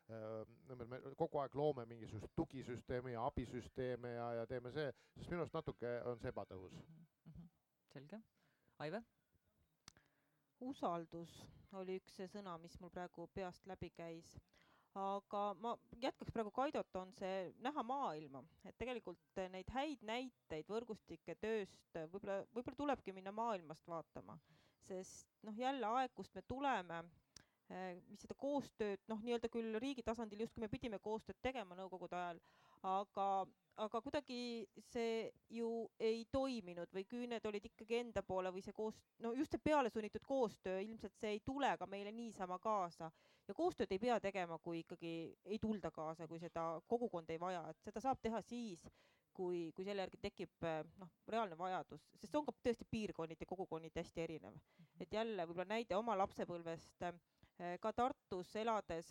me kogu aeg loome mingisugust tugisüsteemi ja abisüsteeme ja teeme see, sest minu arust natuke on see ebatõhus. Selge. Aive? Usaldus oli üks see sõna, mis mul praegu peast läbi käis. Aga ma jätkaks praegu Kaidot, on see näha maailma, et tegelikult neid häid näiteid võrgustike tööst võib-olla tulebki minna maailmast vaatama, sest jälle aeg, kust me tuleme, mis seda koostööd, nii-öelda küll riigi tasandil justkui me pidime koostööd tegema nõukogude ajal, aga kuidagi see ju ei toiminud või küüned olid ikkagi enda poole või see just see pealesunnitud koostöö, ilmselt see ei tule ka meile niisama kaasa. Ja koostööd ei pea tegema, kui ikkagi ei tulda kaasa, kui seda kogukond ei vaja, et seda saab teha siis, kui selle järgi tekib reaalne vajadus, sest see on ka tõesti piirkonnid ja kogukonnid hästi erinev. Et jälle võib-olla näide oma lapsepõlvest, ka Tartus elades,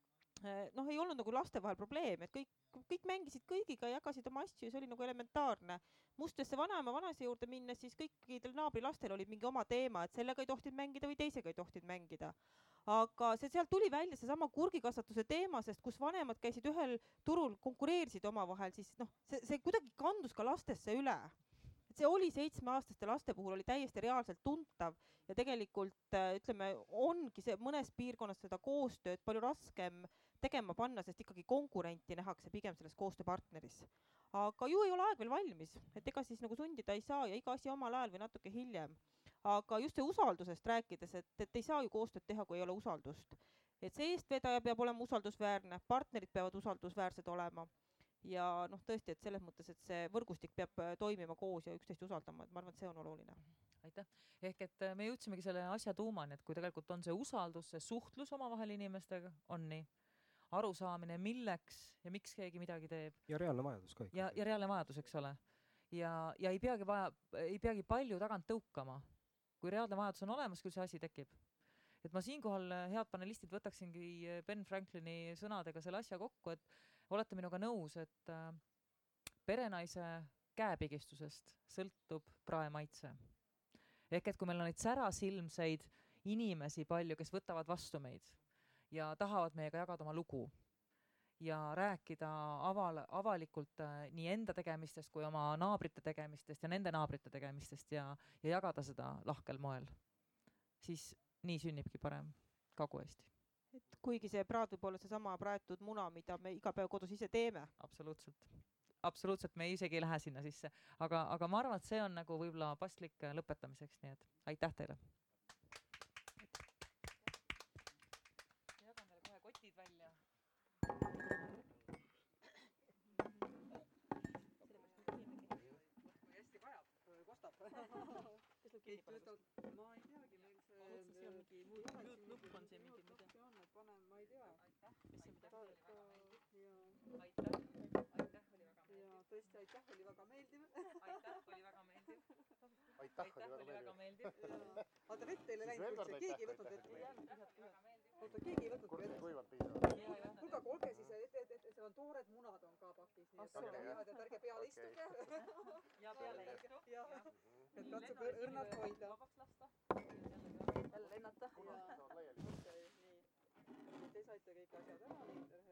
ei olnud nagu laste vahel probleem, et kõik mängisid kõigiga, jagasid oma asju ja see oli nagu elementaarne. Mustesse vanaema vanase juurde minnes, siis kõikidel naabrilastel oli mingi oma teema, et sellega ei tohtinud mängida või teisega ei tohtinud mängida. Aga sealt tuli välja seesama kurgikasvatuse teema, sest kus vanemad käisid ühel turul, konkureerisid oma vahel, siis see kuidagi kandus ka lastesse üle. See oli 7-aastaste laste puhul oli täiesti reaalselt tuntav ja tegelikult ütleme, ongi see mõnes piirkonnas seda koostööd palju raskem tegema panna, sest ikkagi konkurenti nähakse pigem selles koostööpartneris. Aga ju ei ole aeg veel valmis, et ega siis nagu sundida ei saa ja iga asi omal ajal või natuke hiljem. Aga just see usaldusest rääkides, et ei saa ju koostööd teha, kui ei ole usaldust. Et see eestvedaja peab olema usaldusväärne, partnerid peavad usaldusväärsed olema. Ja tõesti, et selles mõttes, et see võrgustik peab toimima koos ja üksteist usaldama, et ma arvan, et see on oluline. Aitäh. Ehk et me jõudsimegi selle asja tuumani, et kui tegelikult on see usaldus, see suhtlus omavahel inimestega, on nii, arusaamine, milleks ja miks keegi midagi teeb. Ja reaalne vajadus ka ikka. Ja reaalne vajadus, eks ole. Ja ei peagi palju tagant tõukama. Kui reaalne vajadus on olemas, küll see asi tekib. Et ma siinkohal, head panelistid, võtaksingi Ben Franklini sõnadega selle asja kokku, et olete minuga nõus, et perenaise käepigistusest sõltub praemaitse. Ehk et kui meil on neid särasilmseid inimesi palju, kes võtavad vastu meid ja tahavad meiega jagada oma lugu ja rääkida avalikult nii enda tegemistest kui oma naabrite tegemistest ja nende naabrite tegemistest ja jagada seda lahkel moel, siis nii sünnibki parem Kagu-Eesti. et kuigi see praad võib olla seesama praetud muna, mida me iga päev kodus ise teeme. Absoluutselt, me isegi ei lähe sinna sisse, aga ma arvan, et see on nagu võib-olla paslik lõpetamiseks, nii et aitäh teile. Jagan teile kohe kotid välja. Kui hästi vajab, kostab. Keit võtab, ma ei teagi, meil see nupp on siin mingi, mida? Panen, ma ei tea. Ja tõesti, aitäh, oli väga meeldiv. Aitäh, oli väga meeldiv. Aga vett teile läinud üldse, keegi ei võtnud vett. Oota, keegi ei võtnud vett. Kuivalt piisavalt. Kuulge, olge siis, et seal on toored munad on ka pakis, nii et ärge peale istuge. Ja peale istu. Et katsuge õrnalt hoida. Vabaks lasta. Jälle lennata. Te saite kõik asjad ära.